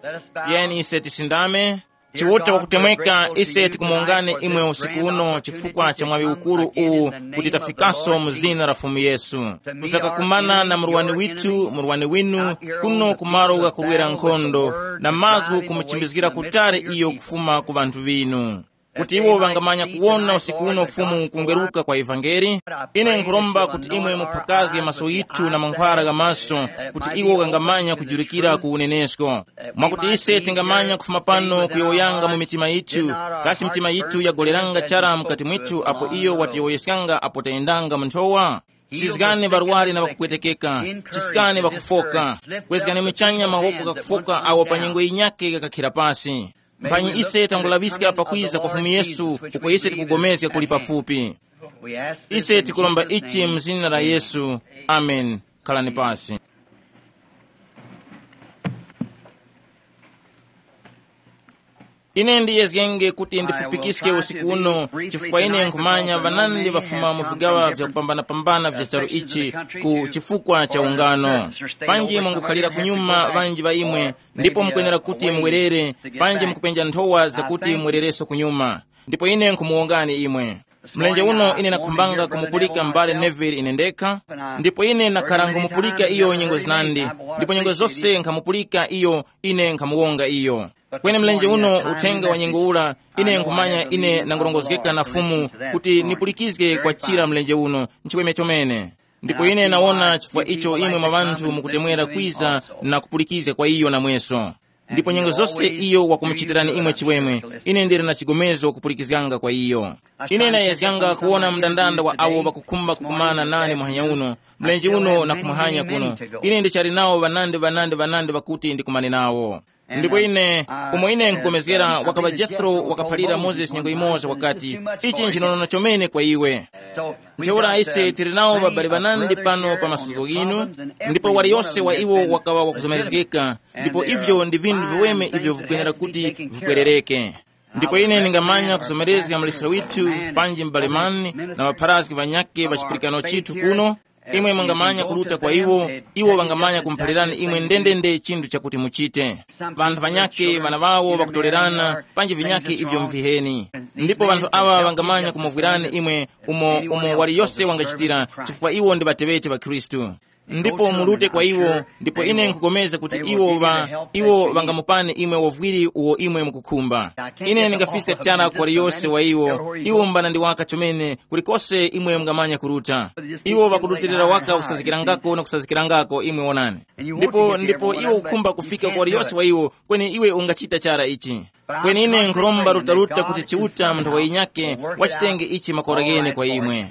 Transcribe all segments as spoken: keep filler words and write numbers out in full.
Tiyeni ise tisindame. Chiwuta wakutemweka ise tikumuungane imwe usiku uno chifukwa cha mwawi ukuru uwu kuti tafikaso muzina la Fumu Yesu. Kusakakumana na murwani witu, murwani winu, kuno kumaro gakulwera nkhondo, na mazgu kumuchimbizgira kutare iyo kufuma ku bantu binu. Kuti iwo bangamanya kuona usiku uno ufumu kungeruka kwa evangeli. Ine nkuromba kuti imwe mupakazge maso yitu na mankhwara ga maso, kuti iwo gangamanya kujurikira ku unenesko. Mwakuti ise tingamanya kufuma pano kuyoyanga mu mitima yitu, kasi mitima yitu yagoleranga chara mkati mwitu, apo iyo watiyoyeskanga apo taendanga mntowa. Chisikane barwari na bakupwetekeka, chisikane bakufoka, kwezikane michanya mahoko kakufoka awa panyingo inyake kakakira pasi. Mpanyi ise tangulabisika pakwiza kwa Fumu Yesu, uko ise tikugomezya kulipa fupi. Ise tikulomba ichi mzina la Yesu. Amen. Kalani pasi. Ine ndiye zgenge kuti ndifupikiske usiku uno, chifukwa ine nkumanya vanandi vafuma mu vigawa vya kupambana pambana vya charo ichi ku chifukwa cha ungano. Panji mungukhalira kunyuma vanji va imwe, ndipo mkwenera kuti mwerere, panji mkupenja nthowa za kuti mwerereso kunyuma. Ndipo ine nkumuungane imwe. Mlenje uno ine nakumbanga kumupulika mbale Neville inendeka, ndipo ine nakarangu mupulika iyo nyingo zinandi, ndipo nyingo zose nkamupulika iyo ine nkamuonga iyo. Kwene mlenje uno utenga wa nyingo ula, ine nkumanya ine nangurongozgeka na Fumu kuti nipulikizge kwa chira mlenje uno, nchikweme chomene. Ndipo ine naona chifukwa icho imwe mabantu mukutemwera kwiza na kupulikiza kwa iyo na mweso. Ndipo nyingo zose iyo wakumuchitirani imwe chiwemwe, ine ndiri na chigomezo kupulikizganga kwa iyo. Ine na yezganga kuona mdandanda wa awo bakukumba kukumana nani muhanya uno, mlenje uno na kumuhanya kuno. Ine ndichari nao vanande vanande vanande bakuti ndikumane nao. Ndipo ine umo ine nkugomezgera wakaba Jethro wakapalira Moses nyengo imoza wakati ichi nchinono chomene kwa iwe. Ncheura ise tirinao babali banandi pano pa masuko ginu, ndipo wali yose wa iwo wakawa wakuzomerezgeka, ndipo ivyo ndi vindu viweme ivyo vikwenera kuti vikwerereke. Ndipo ine ningamanya kuzomerezga mlisira witu panji mbalemani na waparazgi vanyake vachipirikano chitu kuno. Imwe mangamanya kuluta kwa iwo, iwo wangamanya kumpalirani imwe ndendende chindu chakuti muchite. Vantu vanyake vana vawo vakutolerana, panji vinyake ivyo mviheni. Ndipo vantu awa wangamanya kumuvwirani imwe umo umo wali yose wangachitira, chifukwa iwo ndi batebete wa Kristu. Ndipo mulute kwa iwo, ndipo ine nkugomeza kuti iwo va iwo vangamupane imwe wovwiri uwo imwe mukukumba. Ine ningafisika chana kwa yose wa iwo, iwo mbana ndi waka chomene kulikose imwe mngamanya kuruta. Iwo vakudutirira waka usazikirangako na kusazikirangako imwe wonani. Ndipo ndipo iwo ukumba kufika kwa yose wa iwo, kweni iwe ungachita chara ichi. Kweni ine nkuromba rutaruta kuti chiuta mndu wa inyake wachitenge ichi makoragene kwa imwe.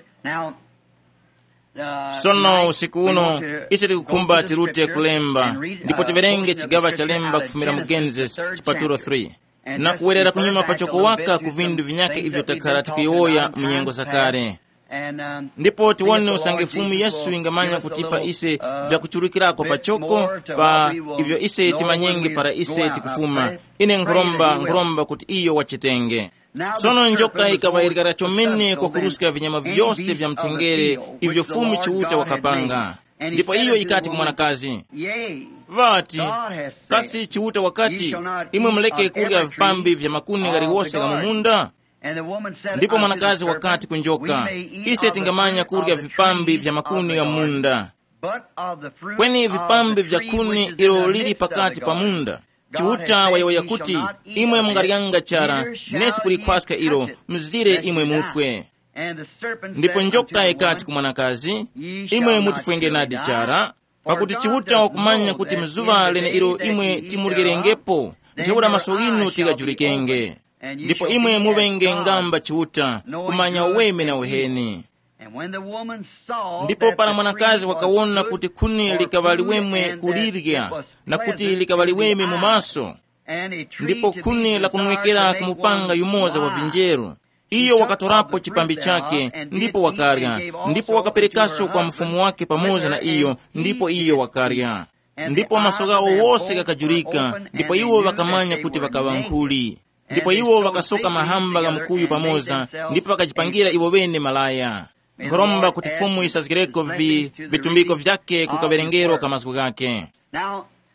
Sono usiku uno ise tikukumba tirute kulemba, ndipo tiverenge chigava cha lemba kufumira mu Genesis chipaturo three. Na kuwerera kunyuma pachoko waka kuvindu vinyake ivyo takara tikiyoya mnyengo zakare. Ndipo tiwone usange Fumu Yesu ingamanya kutipa ise vya kuchurikirako pachoko, pa ivyo ise timanyenge para ise tikufuma. Ine nkuromba nkuromba kuti iyo wachitenge. Sono njoka ikawairikara chomene kwa kurusika vinyama vyose vya mtengere ivyo Fumu chiuta wakapanga. Ndipo iyo ikati kumwanakazi, vati kasi chiuta wakati imwe mleke kurya vipambi vya makuni gari wose ga mumunda. Ndipo mwanakazi wakati kunjoka, ise tingamanya kurya vipambi vya makuni ga munda, kweni vipambi vya kuni ilo lili pakati pa munda. Chiuta wayawa yakuti imwe mungarianga chara, nesi kulikwaska ilo mzire imwe mufwe. Ndipo njoka ikati kumwanakazi, imwe mutufwenge nadi chara, pakuti chiuta wakumanya kuti mzuva lene ilo imwe timurigerengepo, ncheura masoginu tigajulikenge. Ndipo imwe mubenge ngamba chiuta, kumanya uweme na uheni. Ndipo para mwanakazi wakawona kuti kuni likavaliweme kulirya, na kuti likavaliweme mumaso. Ndipo kuni la kumwekera kumupanga yumoza wa vinjeru. Iyo wakatorapo chipambi chake, ndipo wakarya. Ndipo wakaperekaso kwa mfumu wake pamoja na iyo, ndipo iyo wakarya. Ndipo masogao wose kakajurika, ndipo iwo wakamanya kuti wakawankhuli. Ndipo iwo wakasoka mahamba ga mkuyu pamoja, ndipo wakajipangira iwo wene malaya. Nkuromba kuti Fumu isazikireko vi, vitumbiko vyake kukaverengero kamasiku gake.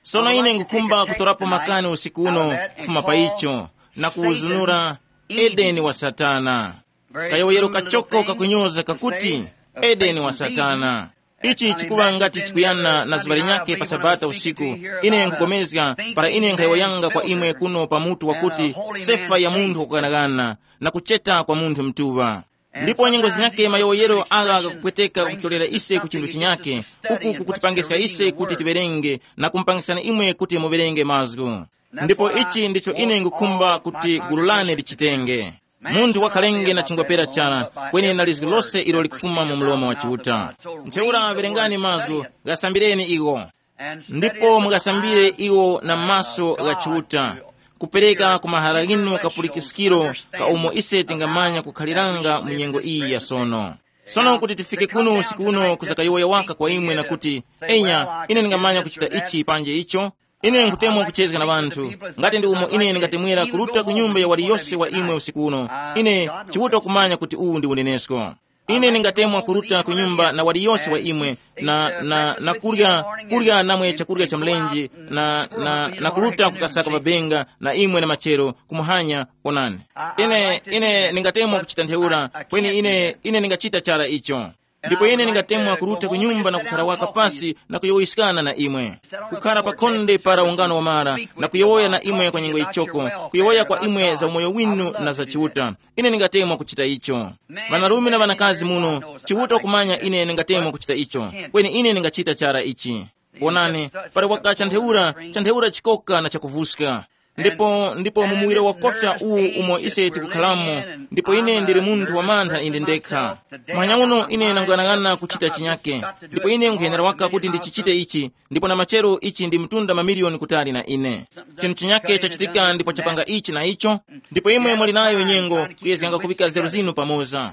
sono ine ngukumba kutorapo makani usiku uno kufuma pa icho na kuuzunura Edeni wa Satana. Kayoyero kachoko kakunyoza kakuti Edeni wa Satana. Ichi chikuwa ngati chikuyana na zibali nyake pa Sabata usiku. Ine nkukomezga para ine nkaiwayanga kwa imwe kuno pa mutu wakuti sefa ya mundu kukanagana na kucheta kwa mundu mtuwa. Ndipo nyingozi nyake mayoyero aga kupweteka kutolera ise kuchindu chinyake uku kukutipangiska ise kuti tiberenge na kumpangisana imwe kuti muberenge mazgu. Ndipo ichi ndicho ine ngukumba kuti gululane lichitenge. Mundu wakalenge na chingopera chala kweni na lizgu lose ilo likufuma mu mlomo wa chiuta. Ncheura berengani mazgu gasambireni igo. Ndipo mugasambire iwo na maso ga chiuta. Kupereka kumaharaginu kapulikisikiro ka umo ise tingamanya kukhaliranga munyengo iyi ya sono. Sono kuti tifike kuno usiku uno kuzakayoya waka kwa imwe na kuti enya ine ningamanya kuchita ichi panje icho. Ine ngutemwa kuchezga na bantu. Ngati ndi umo ine ningatemwera kuruta kunyumba ya wali yose wa imwe usiku uno. Ine chiwuta kumanya kuti uu ndi unenesko. Ine ningatemwa kuruta kunyumba na wali yose wa imwe na na na kurya kurya namwe chakurya cha mlenji na na na kuruta kukasaka babenga na imwe na machero kumuhanya onani. Ine ine ningatemwa kuchita ntheura kweni ine ine ningachita chara icho. Ndipo ine ningatemwa kuruta kunyumba na kukarawaka pasi na kuyowisikana na imwe. Kukara pakonde para ungano wa mara na kuyowoya na imwe kwa nyingo ichoko. Kuyowoya kwa imwe za umoyo winu na za chiuta. Ine ningatemwa kuchita icho. Vanarumi na vanakazi muno, chiuta kumanya ine ningatemwa kuchita icho. Kweni ine ningachita chara ichi. Onane, pare waka chantheura, chantheura chikoka na chakuvuska. Ndipo ndipo mumuwire wa kofya uu umo ise tikukhalamo. Ndipo ine ndiri muntu wa mantha inde ndekha. Mwanya uno ine nanganagana kuchita chinyake. Ndipo ine nguhenera waka kuti ndichichite ichi. Ndipo na machero ichi ndi mtunda mamilioni kutali na ine. Chinu chinyake chachitika ndipo chapanga ichi na icho. Ndipo imwe mwali nayo nyengo kuyezi yanga kuvika zeru zinu pamoza.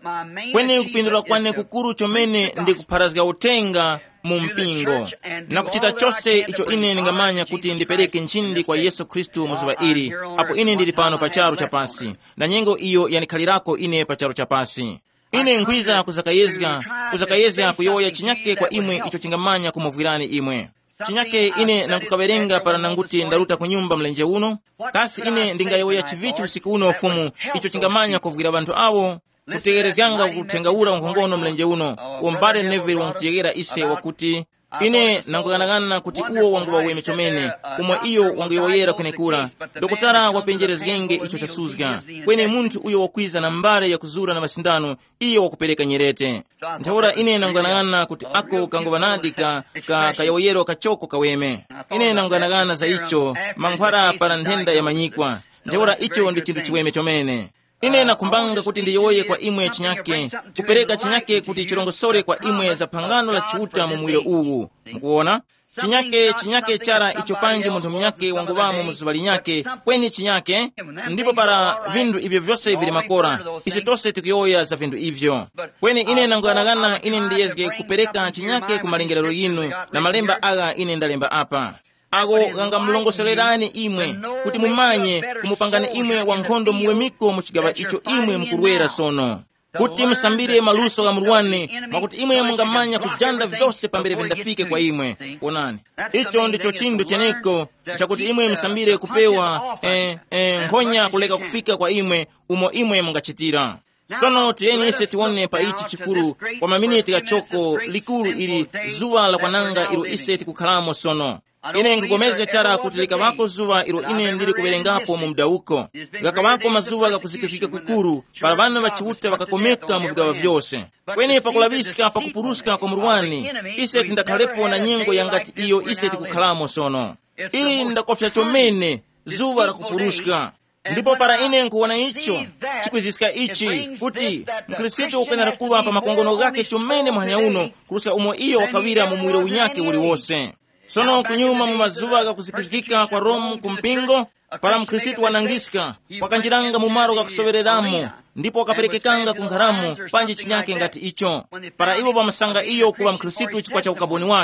Kweni kupindura kwane kukuru chomene ndi kupharazga utenga mumpingo. Na kuchita chose icho ine ningamanya kuti ndipereke nchindi kwa Yesu Kristu muzuva iri. Apo ine ndili pano pacharo chapasi. Na nyengo iyo yanikhalirako ine pacharo chapasi. Ine nkwiza kuzakayezga, kuzakayezga kuyoya chinyake kwa imwe icho chingamanya kumuvwirani imwe. Chinyake ine nangukaverenga para nanguti ndaruta kunyumba mlenje uno. Kasi ine ndingayoya chivichi usiku uno ufumu icho chingamanya kuvwira bantu awo. Kutegerezyanga kutengaura nkongono mlenje uno umbare neveri wangutiyegera ise wakuti ine nanguganagana kuti uwo wangu waweme chomene umwe iyo wanguyoyera kwenekura dokutara wapenjerezgenge icho chasuzga kweni muntu uyo wakwiza na mbare ya kuzura na masindano iyo wakupeleka nyerete. Ntaura ine nanguganagana kuti ako kangubanadika ka kayoyero kachoko kaweme. Ine nanguganagana za icho manghwara para ntenda ya manyikwa. Ntaura icho ndi chintu chiweme chomene. Ine nakumbanga kuti ndiyoye kwa imwe chinyake, kupereka chinyake kuti chirongosore kwa imwe za pangano la chiuta mumuire uwu. Mkuona? Chinyake, chinyake chara icho panje muntu mnyake wanguvamo muzubali nyake, kweni chinyake, ndipo para vindu ivyo vyose vili makora, isi tose tukiyoya za vindu ivyo. Kweni ine nanguanagana ine ndiyezge kupereka chinyake kumalengelero yinu, na malemba aga ine ndalemba apa. Ago ganga mlongosolerani imwe, kuti mumanye kumupangane imwe wankhondo muwemiko muchigaba icho imwe mkurwera sono. Kuti msambire maluso ga murwane, makuti imwe mungamanya kujanda vyose pambere vindafike kwa imwe. Onani. Icho ndicho chindu cheneko, chakuti imwe msambire kupewa, eh, eh, nkonya kuleka kufika kwa imwe, umo imwe mungachitira. Sono tieni ise tiwone pa ichi chikuru, kwa maminiti ya choko, likuru ili zuwa la kwananga iru ise tikukhalamo sono. Ine ngugomeze chara kutilika wako zuwa iro ine ndiri kuberengapo mu muda uko. Gaka wako mazuwa gakuzikizika kukuru, para vana wachiuta wakakomeka mu vigawa vyose. Kweni pakulavisika pakupuruska kwa murwani, ise tindakhalepo na nyengo yangati iyo ise tikukhalamo sono. Ili ndakofya chomene, zuwa la kupuruska. Ndipo para ine nkuwana icho, chikwizisika ichi, kuti mkristo ukenera kuwa pa makongono gake chomene mwanya uno, kuruska umo iyo wakawira mu mwiro unyake uli wose. Sono kunyuma mu mazuwa ga kuzikizikika kwa Romu kumpingo, para mkrisitu wanangiska, wakanjiranga mu maro ga kusovereramo, ndipo wakaperekekanga kungharamu, panji chinyake ngati icho. Para iwo wa masanga iyo kuwa mkrisitu chikwa cha ukaboni wake.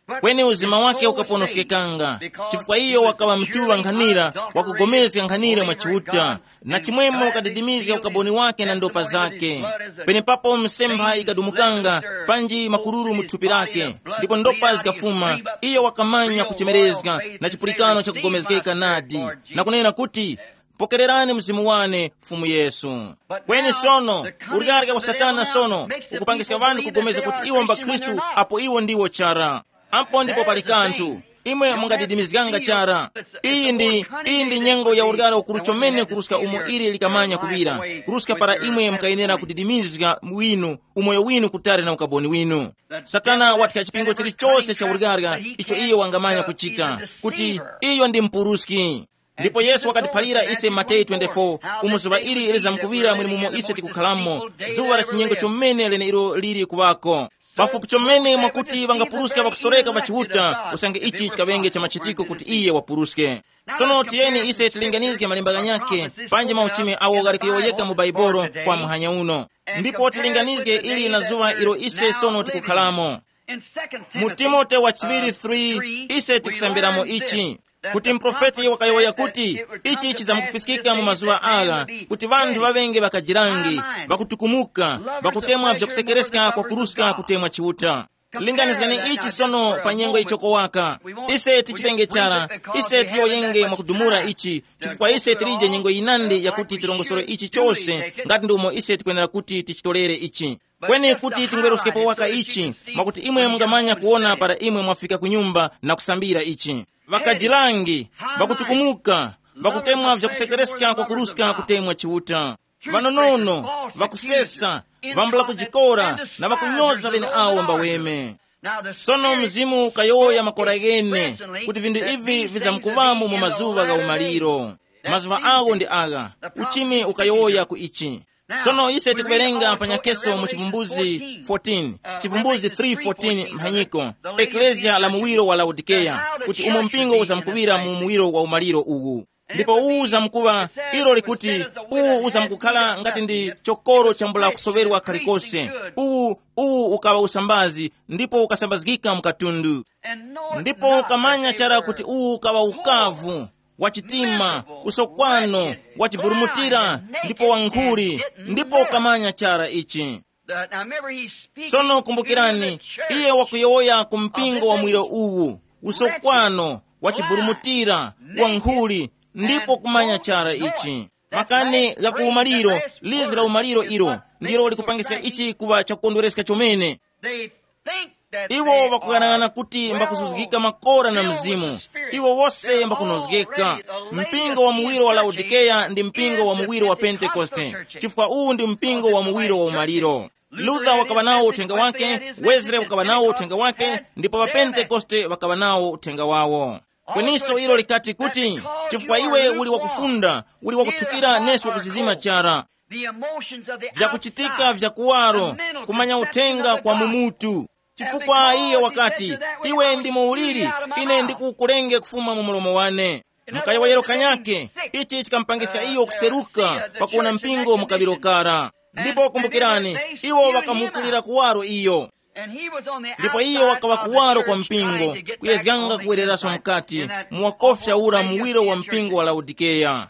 kweni uzima wake ukaponosekekanga. Chifukwa iyo wakaba mtuwa nkhanira wakugomezeka nkhanira mwa chiuta, na chimwemo wakadidimiza ukaboni wake na ndopa zake. Pene papo msempha ikadumukanga panji makururu muthupi lake, ndipo ndopa zikafuma. Iyo wakamanya kuchemerezeka na chipulikano cha kugomezekeka nadi, na kunena kuti pokererani mzimu wane Mfumu Yesu. Kweni sono uligarika wa Satana sono ukupangisa vandu kugomeza kuti iwo mba Kristu, apo iwo ndiwo chara. Ampo ndipo pali kanthu imwe mungadidimizganga chara. Iyi ndi iyi ndi nyengo ya uligara ukuruchomene kuruska umo ili likamanya kubira kuruska para imwe mkayenera kudidimizga winu umoyo winu kutare na ukaboni winu. Satana watika chipingo chili chose cha uligara icho iyo wangamanya kuchita kuti iyo ndi mpuruski. Ndipo Yesu wakatipalira ise Matei twenty-four umuzuva ili iliza mkuvira mwini mumo ise tikukhalamo zuwa la chinyengo chomene lene ilo lili kuwako. Pafupi chomene mwakuti vangapuruske vakusoreka vachihuta usange ichi chikavenge cha machitiko kuti iye wapuruske. Sono tiyeni ise tilinganizike malimbaga nyake panje mauchime awo garikiyoyeka mu Baibolo kwa mhanya uno. Ndipo tilinganizike ili na zuwa ilo ise sono tikukhalamo. Mu Timote wa chiviri three ise tikusambiramo ichi kuti mprofeti wakayoya kuti ichi chizamukufisikika mu mazuwa aga kuti vandu vavenge vakajirangi vakutukumuka vakutemwa vyakusekeresika kwa kuruska kutemwa chiuta. Linganizani ichi sono panyengo ichoko waka ise tichitenge chara ise tiyoyenge mwakudumura ichi chifukwa ise tilije nyengo inandi ya kuti tilongosoro ichi chose ngati ndumo ise tikwenera kuti tichitolere ichi. Kweni kuti tingweruskepo waka ichi mwakuti imwe mungamanya kuona para imwe mwafika kunyumba na kusambira ichi. Vakajilangi vakutukumuka vakutemwa vyakusekeresika kwa kuruska kutemwa chiuta. Vanonono vakusesa vambula kujikora na vakunyoza vene awo mbaweme. Sono mzimu kayoya makora gene kuti vindu ivi vizamkuvamu mu mazuva ga umaliro. Mazuva awo ndi aga uchimi ukayoya ku ichi. Sono ise tikuberenga panyakeso mu Chivumbuzi fourteen Chivumbuzi three fourteen mhanyiko Eklesia la muwiro wa Laodikeya kuti umo mpingo uzamkuvira mu muwiro wa umaliro ugu. Ndipo uu uzamkuva ilo likuti uu uzamkukhala ngati ndi chokoro chambula kusoverwa kalikose. Uu uu ukawa usambazi ndipo ukasambazikika mkatundu. Ndipo ukamanya chara kuti uu ukawa ukavu wachitima usokwano wachiburumutira ndipo wankhuri ndipo ukamanya chara ichi. Sono kumbukirani iye wakuyoya kumpingo wa mwiro uwu usokwano wachiburumutira wankhuri ndipo kumanya chara ichi. Makani ga kuumaliro lizi la umaliro ilo ndilo likupangisa ichi kuva chakukondweresika chomene. Iwo wakuganana kuti mbakuzuzikika makora na mzimu. Iwo wose mbakunozgeka. Mpingo wa muwiro wa Laodikeya ndi mpingo wa muwiro wa Pentekoste. Chifukwa uu ndi mpingo wa muwiro wa umaliro. Luther wakaba nao utenga wake, Wesley wakaba nao utenga wake, ndipo wa Pentekoste wakaba nao utenga wawo. Kweniso ilo likati kuti chifukwa iwe uli wakufunda, uli wakutukira nesu wakuzizima chara. Vyakuchitika vyakuwaro, kumanya utenga kwa mumutu. Chifukwa iye wakati iwe ndi muuliri ine ndikukulenge kufuma mu mulomo wane. Mkaya wa yero kanyake ichi chikampangisa iyo kuseruka pakuona mpingo mukabiro kara. Ndipo kumbukirani iwo wakamukulira kuwaro iyo. Ndipo iyo wakawa kuwaro kwa mpingo kuyezganga kuwereraso mkati muwakofya ura muwiro wa mpingo wa Laodikeya.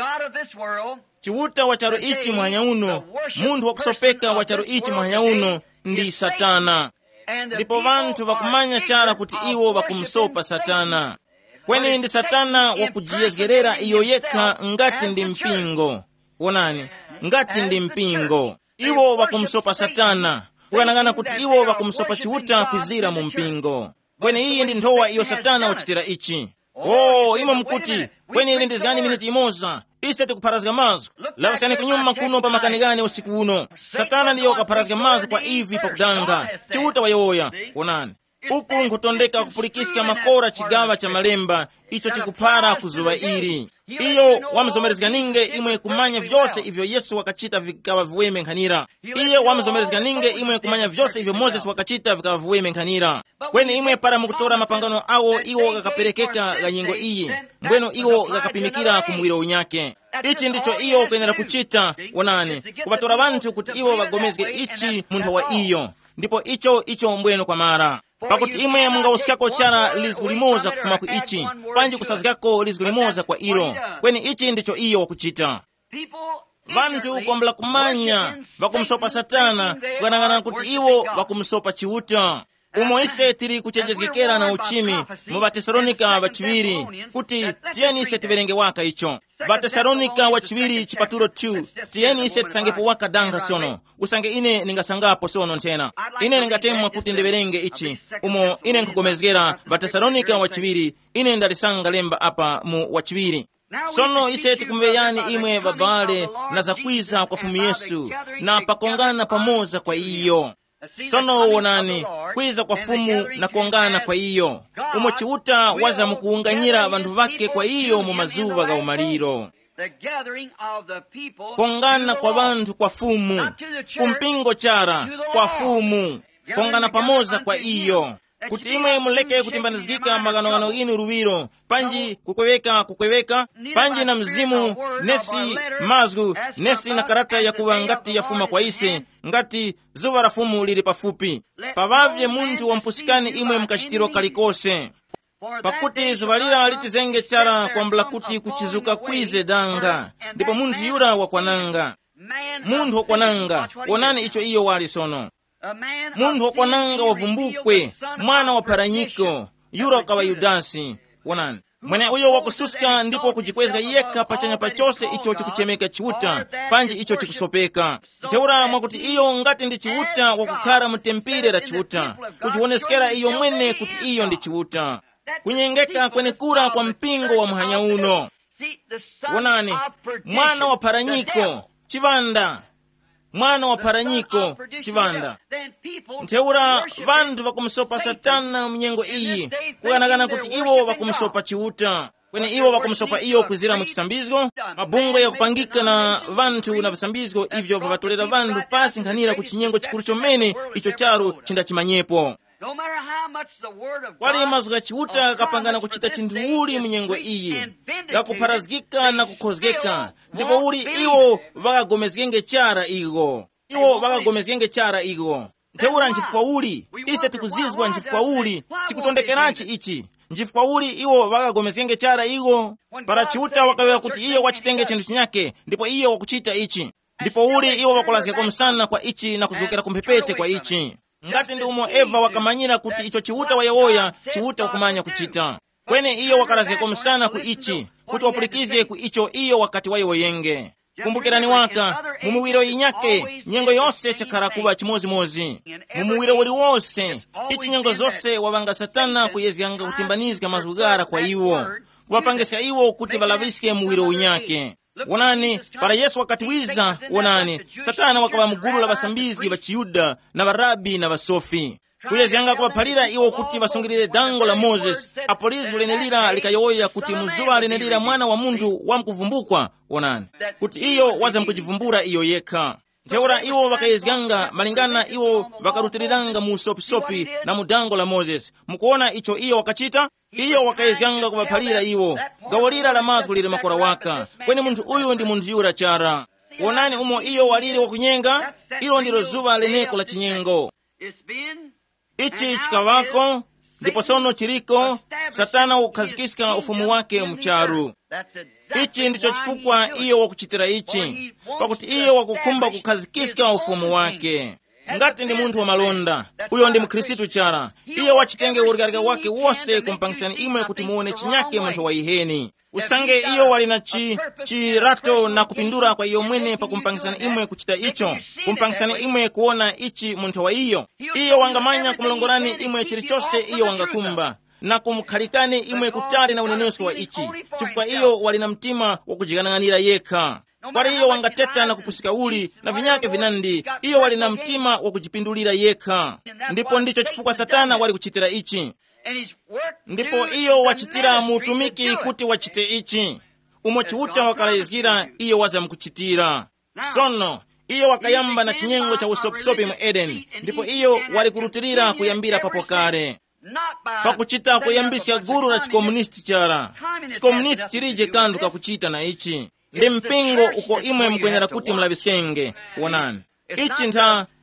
Chiwuta wa charo ichi mwanya uno, mundu wakusopeka wa charo ichi mwanya uno ndi Satana. Ndipo vantu vakumanya chara kuti iwo vakumsopa Satana. Kweni ndi Satana wakujiyezgerera iyo yeka ngati ndi mpingo. Wonani, ngati ndi mpingo. Iwo vakumsopa Satana. Kuganagana kuti iwo vakumsopa chiwuta kuzira mu mpingo. Kweni iyi ndi ndowa iyo Satana wachitira ichi. Oh, ima mkuti, kweni ili ndizgani miniti imoza. Ise tikuparazga mazu. Lavasani kunyuma kuno pa makanigani usiku uno. Satana ndiyo kaparazga mazu kwa ivi pa kudanga. Chiwuta wayoya. Wonani. Uku nkutondeka kupulikisika makora chigava cha malemba. Icho chikupara kuzuwa iri. Iyo wamzomerezga ninge imwe kumanya vyose ivyo Yesu wakachita vikawa viweme nkhanira. Iyo wamzomerezga ninge imwe kumanya vyose ivyo Moses wakachita vikawa viweme nkhanira. Kweni imwe para mukutora mapangano awo iwo gakaperekeka ganyingo iye. Mbweno iwo gakapimikira kumuwiro unyake. Ichi ndicho iyo kwenera kuchita. Wonani, kubatora bantu kuti iwo bagomezge ichi muntu wa iyo. Ndipo icho icho mbweno kwa mara. pakuti imwe mungausikako chara lizgu limoza kufuma ku ichi, panji kusazikako lizgu limoza kwa ilo. Kweni ichi ndicho iyo wakuchita. Vantu kwambala kumanya vakumsopa Satana kukanangana kuti iwo vakumsopa chiuta. Umo ise tiri kuchenjezekera na uchimi mu Vatesalonika wachiwiri kuti tiyeni ise tiverenge waka icho. Vatesalonika wachiwiri chipaturo two, tiyeni ise tisangepo waka danga sono. Usange ine ningasangapo sono ntena. Ine ningatemwa kuti ndiverenge ichi. Umo ine nkugomezgera Vatesalonika wachiwiri, ine ndalisanga lemba apa mu wachiwiri. Sono ise tikumveyani imwe babale na zakwiza kwa fumu Yesu na pakongana pamoza kwa iyo. Sono wonani kwiza kwa fumu na kuongana kwa iyo. Umo chiuta waza mukuunganyira bantu vake kwa iyo mu mazuva ga umaliro. Kongana kwa bantu kwa fumu, kumpingo chara kwa fumu, kongana pamoza kwa iyo. Kuti imwe muleke kutimbanizika maganogano inu ruwiro, panji kukweweka kukweweka, panji na mzimu, nesi mazgu, nesi na karata ya kuwa ngati ya fuma kwa ise, ngati zuva la fumu lili pafupi. Pavavye muntu wampusikani imwe mkachitiro kalikose. Pakuti zuvalira litizenge chara kwa mbla kuti kuchizuka kwize danga, ndipo muntu yura wakwananga. Muntu wakwananga, onani icho iyo wali sono. Mundu wakwananga wavumbukwe, mwana wa paranyiko, yura kawa Yudasi, wanani. Mwene uyo wakususka ndipo kujikwezga yeka pachanya pachose icho chikuchemeka chiuta, panji icho chikusopeka. Teura mwakuti iyo ngati ndi chiuta wakukara mtempire la chiuta, kujiwoneskera iyo mwene kuti iyo ndi chiuta. Kunyengeka kwenye kura kwa mpingo wa muhanya uno. Wanani, mwana wa paranyiko, chivanda. Mwana wa paranyiko chivanda. Nteura vandu vakumsopa Satana mnyengo iyi, kukanagana kuti iwo vakumsopa chiuta. Kwenye iwo vakumsopa iyo kuzira mchisambizgo, mabungo ya kupangika na vantu na visambizgo, ivyo vavatolera vandu pasi nkhanira kuchinyengo chikuru chomene icho charu chinda chimanyepo. Wali mazuga chiuta kapangana kuchita chindu uli mnyengo iyi, gakuparazgika na kukozgeka, ndipo uli iwo vakagomezgenge chara igo. Iwo vakagomezgenge chara igo. Nteura nchifukwa uli, ise tikuzizwa nchifukwa uli, chikutondekerachi ichi. Nchifukwa uli iwo vakagomezgenge chara igo. Para chiuta wakawea kuti iyo wachitenge chindu chinyake, ndipo iyo wakuchita ichi. Ndipo uli iwo wakulazika kumsana kwa ichi na kuzukera kumpepete kwa ichi. Ngati ndi umo Eva wakamanyira kuti icho chiuta wayewoya, chiuta wakumanya kuchita. Kwene iyo wakalazika kumsana ku ichi, kuti wapulikizge ku icho iyo wakati wayewoyenge. Kumbukirani waka, mumuwiro inyake, nyengo yose chakara kuwa chimozi-mozi. Mumuwiro wali wose, ichi nyengo zose wavanga Satana kuyezganga kutimbanizga mazugara kwa iwo. Kuwapangeska iwo kuti valaviske muwiro inyake. Wonani, para Yesu wakati wiza, wonani, Satana wakaba muguru la basambizgi wa Chiyuda na barabi na basofi. Kuyezianga kuwapalira iwo kuti basungirire dango la Moses, apolizi ulenelira likayoya kuti muzuwa lenelira mwana wa mundu wa mkuvumbukwa, wonani. Kuti iyo waza mkujivumbura iyo yeka. Teura iwo wakayezianga malingana iwo wakarutiriranga musopi-sopi na mudango la Moses. Mukuona icho iyo wakachita? Iyo wakayezianga kuwapalira iwo. Gawalira la mazu liri makora waka. Kweni muntu uyu ndi muntu yura chara. Wonani umo iyo waliri wakunyenga, ilo ndilo zuva leneko la chinyengo. Ichi chikawako, ndipo sono chiriko, Satana ukazikisika ufumu wake mcharu. Ichi ndicho chifukwa iyo wakuchitira ichi, pakuti iyo wakukumba kukazikisika ufumu wake. Ngati ndi muntu wa malonda, uyo ndi mkrisitu chara, iyo wachitenge urigariga wake wose kumpangisani imwe kuti muone chinyake muntu wa iheni. Usange iyo walina chi, chi rato na kupindura kwa iyo mwene pa kumpangisani imwe kuchita icho, kumpangisani imwe kuona ichi muntu wa iyo. Iyo wangamanya kumlongorani imwe chirichose iyo wangakumba, na kumkarikani imwe kutari na unenesko wa ichi. Chifukwa iyo walina mtima wa kujigananganira yeka. Kwa iyo wangateta na kupusika uli na vinyake vinandi, iyo walina mtima wa kujipindulira yeka. Ndipo ndicho chifukwa Satana wali kuchitira ichi. Ndipo iyo wachitira mutumiki kuti wachite ichi. Umo chiuta wakalaizgira iyo waza mkuchitira. Sono, iyo wakayamba na chinyengo cha usopisopi mu Eden. Ndipo iyo wali kurutirira kuyambira papo kare. Pakuchita kuyambisya guru la chikomunisti chara. Chikomunisti chirije kandu kakuchita na ichi. Ndi mpingo uko imwe mkwenyera kuti mlaviskenge, wonani. Ichi nta,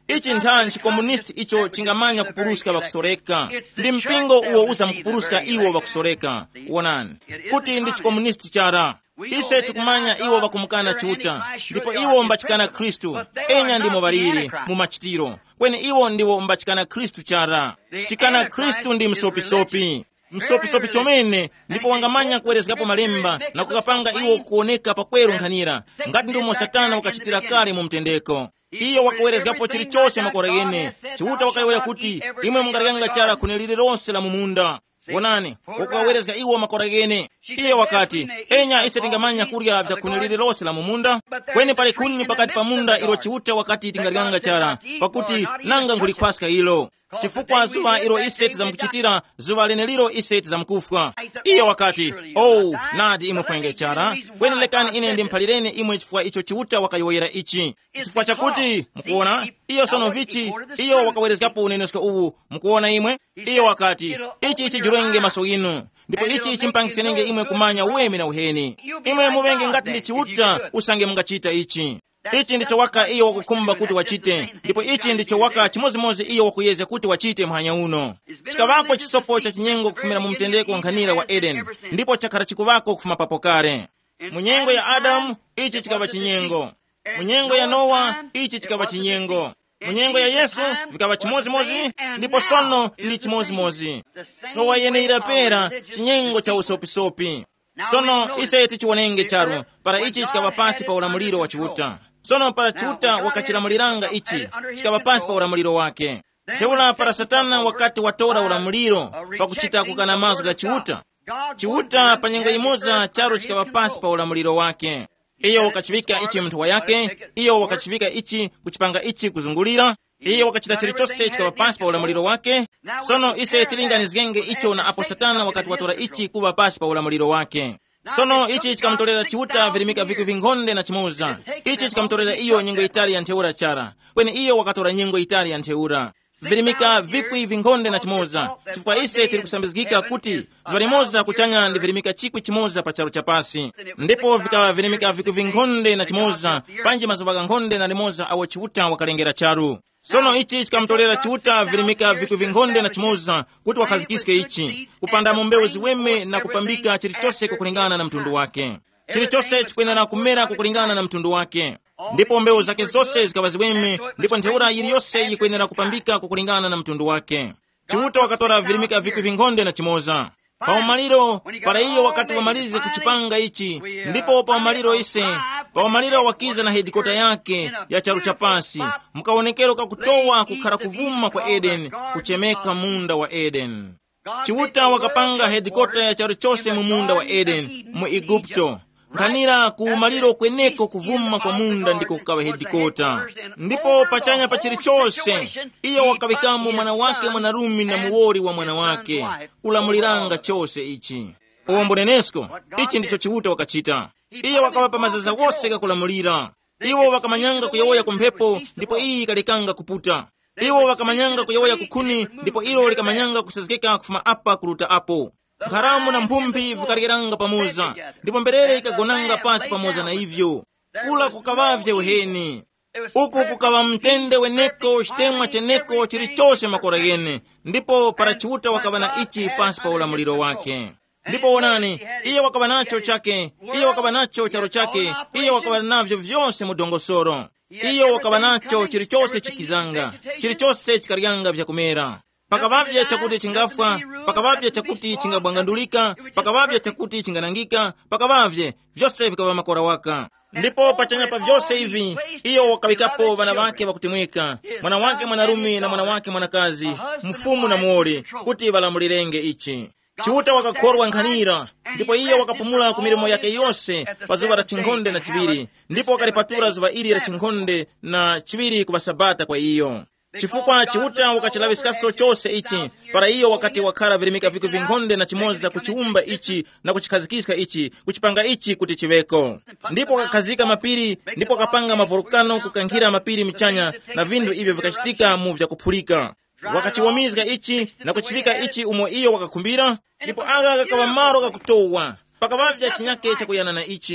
ichi ntha chikomunisti icho chingamanya kupuruska bakusoreka. Ndi mpingo uwo uza mkupuruska iwo bakusoreka. Wonani kuti ndi chikomunisti chara. Ise tikumanya iwo bakumukana chiuta, ndipo iwo mbachikana Kristu. Enya ndimo baliri mu machitiro, kweni iwo ndiwo mbachikana Kristu chara. Chikana Kristu ndi msopisopi. Msopisopi chomene ndipo wangamanya kuwerezgapo malemba na kukapanga iwo kuoneka pakwero nkhanira ngati ndimo Satana wakachitira kale mu mtendeko. Iyo wakawerezgapo chilichonse makoregene. Chiuta wakayoya kuti imwe mungalikanga chara kunelire lonse la mumunda. Wonani wakawerezga iwo makoregene. Iyo wakati enya ise tingamanya kurya vya kunelire lonse la mumunda, kweni pali kuni pakati pa munda ilo chiuta wakati tingalikanga chara pakuti nanga ngulikhwaska ilo. Chifukwa zuva ilo ise tizamkuchitira zuva leneliro ise tizamkufwa. Iyo wakati oh nadi imwe fwenge chara, kweni lekani ine ndi mpalirene imwe chifukwa icho chiuta wakayoyera ichi. Chifukwa chakuti mkuona iyo sono vichi iyo wakawerezgapo uneneska uwu mkuona imwe. Iyo wakati ichi ichi jirenge maso inu, ndipo ichi ichi mpangisenenge imwe kumanya uwemi na uheni. Imwe muvenge ngati ndi chiuta usange mungachita ichi. Ichi ndicho waka iyo wakukumba kuti wachite, ndipo ichi ndicho waka chimozimozi iyo wakuyeze kuti wachite mhanya uno. Chikavako chisopo cha chinyengo kufumira mu mtendeko nkhanira wa Eden, ndipo chakhala chikuvako kufuma papo kale. Munyengo ya Adamu ichi chikava chinyengo. Munyengo ya Nowa ichi chikava chinyengo. Munyengo ya Yesu vikava chimozimozi, ndipo sono ndi chimozimozi. Towa yene irapera chinyengo cha usopisopi. Sono ise tichiwanenge charu para ichi chikava pasi pa ulamuliro wa chiuta. Sono para chiuta wakachilamuliranga ichi chikava pasi pa ulamuliro wake. Teula para Satana wakati watora ulamuliro pa kuchita kukana mazu ga chiuta. Chiuta panyenga imoza charu chikava pasi pa ulamuliro wake. Iyo wakachivika ichi mtuwa yake, iyo wakachivika ichi kuchipanga ichi kuzungulira, iyo wakachita chilichose chikava pasi pa ulamuliro wake. Sono ise tilinga nizgenge icho na apo Satana wakati watora ichi kuva pasi pa ulamuliro wake. Sono ichi chikamtolera chiuta vilimika viku vingonde na chimuza. Ichi chikamtolera iyo nyingo itali ya nteura chara, kweni iyo wakatora nyingo itali ya nteura vilimika viku vingonde na chimuza. Chifukwa ise tili kusambizgika kuti zivalimoza kuchanya ndi vilimika chikwi chimuza pa charo chapasi, ndipo vikawa vilimika viku vingonde na chimuza panji mazuvaga ngonde na limoza awo chiuta wakalengera charu. Sono ichi chikamtolera chiuta vilimika viku vingonde na chimuza kuti wakazikisike ichi kupanda mumbewu ziweme na kupambika chilichose kukulingana na mtundu wake. Chilichose chikwenera kumera kukulingana na mtundu wake, ndipo mbewu zake zose zikawa ziweme, ndipo nteura ili yose ikwenera kupambika kukulingana na mtundu wake. Chiuta wakatora vilimika viku vingonde na chimoza. Pa umaliro para iyo wakati wamalize kuchipanga ichi, ndipo pa umaliro ise pa umaliro wakiza na hedikota yake ya charu chapasi mkaonekero kakutowa kukhala kuvuma kwa Eden, kuchemeka munda wa Eden. Chiuta wakapanga hedikota ya charu chose mu munda wa Eden mu Igupto. Nkhanira ku maliro kweneko kuvuma kwa munda ndiko kukawa hedikota. Ndipo pachanya pa chilichose iyo wakawikamu mwana wake mwanarumi na muwori wa mwana wake ulamuliranga chose ichi. Uwombo nenesko ichi ndicho chiuta wakachita. Iyo wakawapa mazaza wose kakulamulira. Iwo wakamanyanga kuyawoya kumphepo, ndipo iyi ikalikanga kuputa. Iwo wakamanyanga kuyawoya kukuni, ndipo ilo likamanyanga kusazikeka kufuma apa kuluta apo. Nkaramu na mphumbi vikalikiranga pamoza, ndipo mberere ikagonanga pasi pamoza na hivyo. Kula kukavavye uheni. Uku kukawa mtende weneko chitemwa cheneko chilichose makoregene, ndipo para chiuta wakava na ichi pasi pa ulamuliro wake. Ndipo wonani, iyo wakava nacho chake, iyo wakava nacho charo chake, iyo wakava navyo vyose mudongosoro. Iyo wakava nacho chilichose chikizanga, chilichose chikaliganga vya kumera. Pakavavya chakuti chingafwa, pakavavya chakuti chingabwangandulika, pakavavya chakuti chinganangika, pakavavye vyose vikava makora waka. Ndipo pachanya pa vyose hivi, iyo wakawikapo vana wake wakutimwika, mwana wake mwanarumi na mwana wake mwanakazi, mfumu na muori, kuti valamulirenge ichi. Chiuta wakakorwa nkhanira, ndipo iyo wakapumula ku milimo yake yose pa zuva la chingonde na chiviri, ndipo wakalipatura zuva ili la chingonde na chiviri kuva sabata kwa iyo. Chifukwa chiuta wakachilavisikaso chose ichi para iyo wakati wakhala vilimika viku vingonde na chimoza kuchiumba ichi na kuchikazikisika ichi, kuchipanga ichi kuti chiveko. Ndipo wakakazika mapiri, ndipo wakapanga mavolkano kukangira mapiri michanya na vindu ivyo vikachitika mu vya kuphulika. Wakachiwamizga ichi na kuchivika ichi umo iyo wakakumbira, ndipo aga kakawa maro kakutowa pakavavya chinyake cha kuyana na ichi.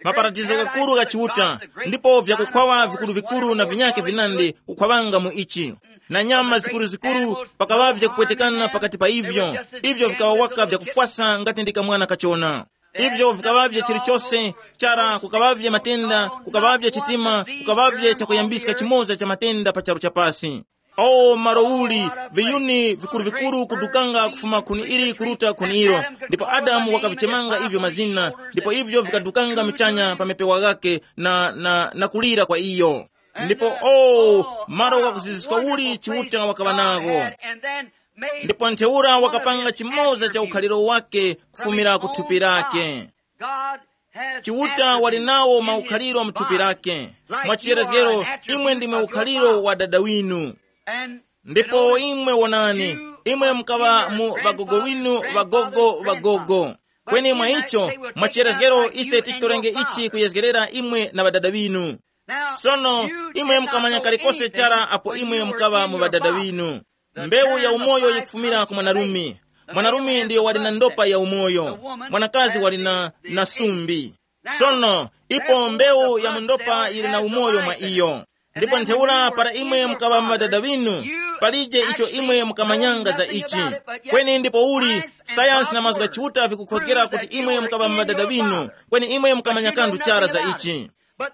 maparadizo gakuru gachiuta, ndipo vyakukwawa vikuru vikuru na vinyake vinandi kukwabanga mu ichi, na nyama zikuru zikuru pakaba vyakupwetekana pakati pa ivyo, ivyo vikawawaka vyakufwasa ngati ndika mwana kachona. Ivyo vikabavye chilichose chara, kukabavye matenda, kukabavye chitima, kukabavye chakuyambisika chimoza cha matenda pa charu chapasi. O marouli viyuni vikuru vikuru kudukanga kufuma kuni iri kuruta kuni iro, ndipo Adamu wakavichemanga ivyo mazina, ndipo ivyo vikadukanga michanya pamepewa gake na, na, na kulira kwa iyo. Ndipo o maro wakuziziswa uli chiuta wakabanago, ndipo nteura wakapanga chimoza cha ukhaliro wake kufumira kutupi lake. Chiuta walinawo maukhaliro mtupi lake. Mwachiyerezgero imwe ndime ukhaliro wa dada winu. Ndipo imwe wonani, imwe mkaba mu bagogo winu bagogo bagogo. Kweni mwa icho mwachiyerezgero ise tichitorenge ichi kuyezgerera imwe na badada winu. Sono imwe mkamanya karikose chara apo imwe mkaba mu badada winu. Mbewu ya umoyo yikufumira ku mwanarumi. Mwanarumi ndiyo walina ndopa ya umoyo, mwanakazi walina na sumbi. Sono ipo mbewu ya mundopa ili na umoyo mwa iyo. Ndipo nteula para imwe mkaba madada winu, palije icho imwe mkamanyanga za ichi. Kweni ndipo uli sayansi na mazuga chiuta vikukozgera kuti imwe mkaba madada winu, kweni imwe mkamanyakandu chara za ichi.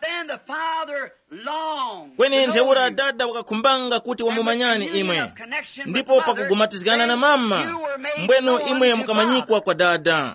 Kweni nteura dada wakakumbanga kuti wamumanyani imwe, ndipo pakugumatizgana na mama mbwenu imwe mkamanyikwa kwa dada.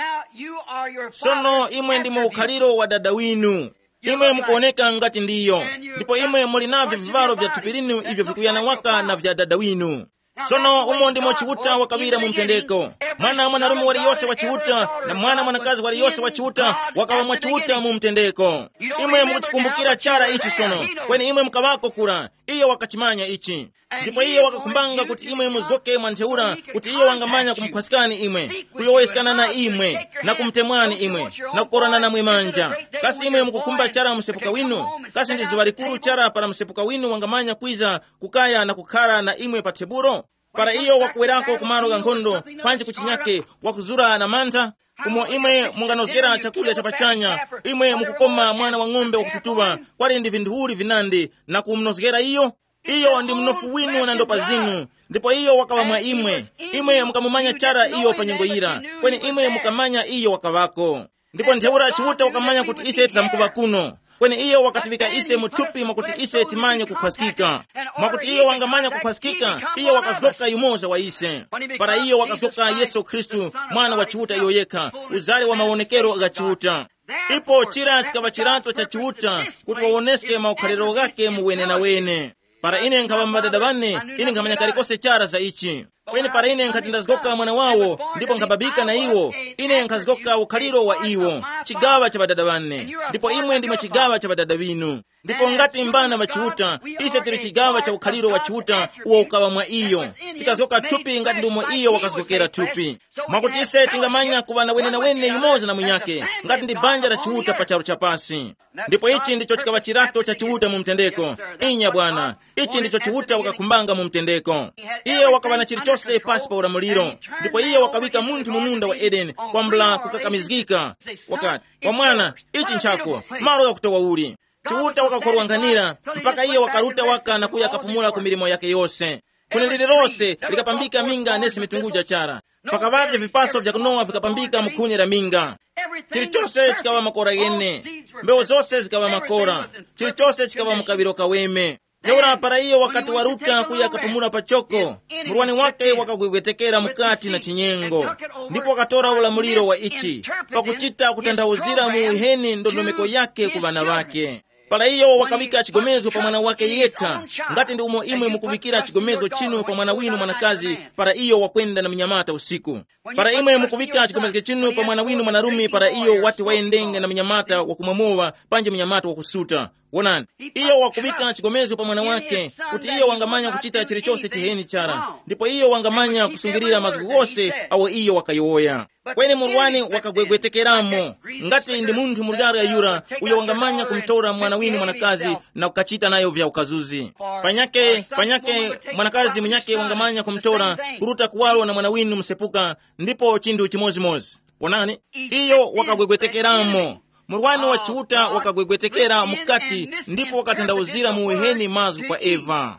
Sono imwe ndimo ukhaliro wa dada winu, imwe mkuoneka ngati ndiyo, ndipo imwe mulinavyo vivaro vya tupilinu ivyo vikuyana waka na vya dada winu. Sono umo ndimo chiuta wakabira mumtendeko. Mwana mwanarume wali yose wa chiuta na mwana mwanakazi wali yose wa chiuta wakawa mwa chiuta mumtendeko. Imwe mkuchikumbukira chara ichi sono, kweni imwe mkawako kura iyo wakachimanya ichi. Ndipo iyo wakakumbanga kuti imwe muzgoke mwanteura, kuti iyo wangamanya kumkwasikani imwe, kuyowesikana na imwe, na kumtemwani imwe, na kukorana na mwimanja. Kasi imwe mkukumba chara msepuka winu, kasi ndizo walikuru chara para msepuka winu wangamanya kwiza kukaya na kukara na imwe pateburo. Para iyo wakuwerako kumaro gankondo, panji kuchinyake, wakuzura na manta. Umo imwe munganozgera chakula chapachanya, imwe mukukoma mwana wa ng'ombe wakututuba, kwari ndi vinduhuri vinandi, na kumnozgera iyo. Iyo ndi mnofu winu na ndopa zinu. Ndipo iyo wakawa mwa imwe, imwe mukamumanya chara iyo panyengoyira, kweni imwe mukamanya iyo wakawako. Ndipo nteura chiuta wakamanya kuti ise tizamkuva kuno, kweni iyo wakativika ise mutupi mwakuti ise timanye kukwasikika. Mwakuti iyo wangamanya kukwasikika, iyo wakazgoka yumoza wa ise. Para iyo wakazgoka Yesu Kristu, mwana wa chiuta iyo yeka, uzali wa maonekero aga chiuta. Ipo chira chikava chirato cha chiuta, kuti waoneske maukhaliro gake muwene na wene. Para ine nkaba mbadada bane, ine nkamanya karikose chara za ichi. Kweni para ine nkatindazgoka mwana wawo, ndipo nkababika na iwo, ine nkazgoka ukhaliro wa iwo, chigawa cha badada bane. Ndipo imwe ndima chigawa cha badada winu. Ndipo ngati mbana wa chiuta, ise tiri chigawa cha ukhaliro wa chiuta, uwa ukawa mwa iyo. Tikazgoka tupi ngati ndumo iyo wakazgokera tupi. Mwakuti ise tingamanya kuwana wene na wene yumoza na mwinyake, ngati ndi banja la chiuta pa charu chapasi. Ndipo ichi ndicho chikawa chirato cha chiuta mumtendeko. Inya bwana, ichi ndicho chiuta wakakumbanga mumtendeko. Iyo wakawana chilichose pasi pa ulamuliro. Ndipo iyo wakawika muntu mumunda wa Eden, kwa mbla kukakamizgika. Wakati, kwa mwana, ichi nchako, maro ya kutowa uli. Chiuta wakakorwanganira, mpaka iyo wakaruta waka na kuya kapumula kumilimo yake yose. Kunilili rose, likapambika minga nesi mitunguja chara. Paka vavya vipaso vya kunoa vikapambika mkuni la minga. Chilichose chikawa makora yene. Mbeo zose zikawa makora. Chilichose chikawa mkabiro kaweme. Teura para iyo wakati waruta kuya kapumula pachoko. Mruwani wake wakagwetekera mukati na chinyengo. Ndipo wakatora ula muliro wa ichi. Pakuchita kutandauzira muheni ndondomeko yake kubana wake. Para iyo wakawika chigomezo pa mwana wake yeka. Ngati ndi umo imwe mukuvikira chigomezo chinu pa mwana winu mwanakazi, para iyo wakwenda na minyamata usiku. Para imwe mukuvika chigomezo chinu pa mwana winu mwanarumi, para iyo wati waendenge na minyamata wakumamowa panje minyamata wakusuta. Wonani, iyo wakuvika chigomezo pa mwana wake, kuti iyo wangamanya kuchita chilichose chiheni chara. Ndipo iyo wangamanya kusungirira mazugu gose, awo iyo wakayoya. Kweni murwani wakagwegwetekeramo, ngati ndi muntu murigara ya yura, uyo wangamanya kumtora mwana wini mwanakazi na kukachita nayo vya ukazuzi. Panyake, panyake mwanakazi mnyake wangamanya kumtora, kuruta kuwalwa na mwana winu msepuka, ndipo chindu chimozi mozi. Wonani, iyo wakagwegwetekeramo, murwani wa chiuta wakagwegwetekera mukati ndipo wakatandauzira muweheni mazwi kwa Eva.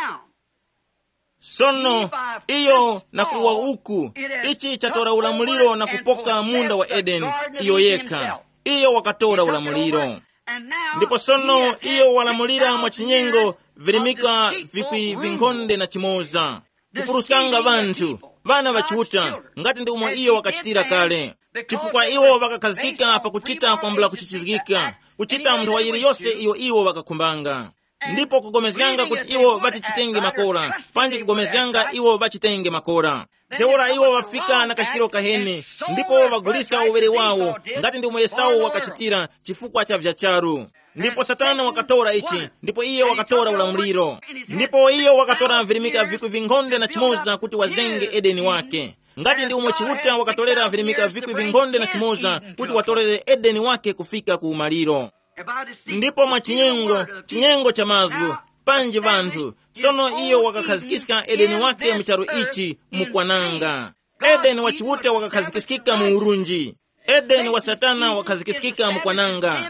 Sono iyo na kuwa uku ichi chatora ulamuliro na kupoka munda wa Eden iyo yeka iyo wakatora ulamuliro. Ndipo sono iyo walamulira mwa chinyengo virimika vikwi vingonde na chimoza kupuruskanga vantu vana vachiuta ngati ndi umwe iyo wakachitira kale, chifukwa iwo vakakazikika pakuchita kwambula kuchichizikika kuchita mnthu wa yiri yose iyo iwo vakakhumbanga. Ndipo kugomezganga kuti iwo vatichitenge makola panje kugomezganga iwo vachitenge makola. Teora iwo vafika na kachitiro kaheni ndipo vaguliska uvere wawo ngati ndi umwe Esau wakachitira chifukwa cha vyacharu. Ndipo Satana wakatora ichi ndipo iyo wakatora ulamuliro. Ndipo iyo wakatora virimika vikwi vingonde na chimoza kuti wazenge Edeni wake. Ngati ndi umwe chiuta wakatolera virimika vikwi vingonde na chimoza kuti watolere Edeni wake kufika ku umaliro. Ndipo mwa chinyengo chinyengo cha mazgu panje vantu sono iyo wakakhazikiska Edeni wake mcharu ichi mukwananga. Edeni wa chiuta wakakhazikiskika mu urunji. Edeni wa Satana wakakhazikiskika mukwananga.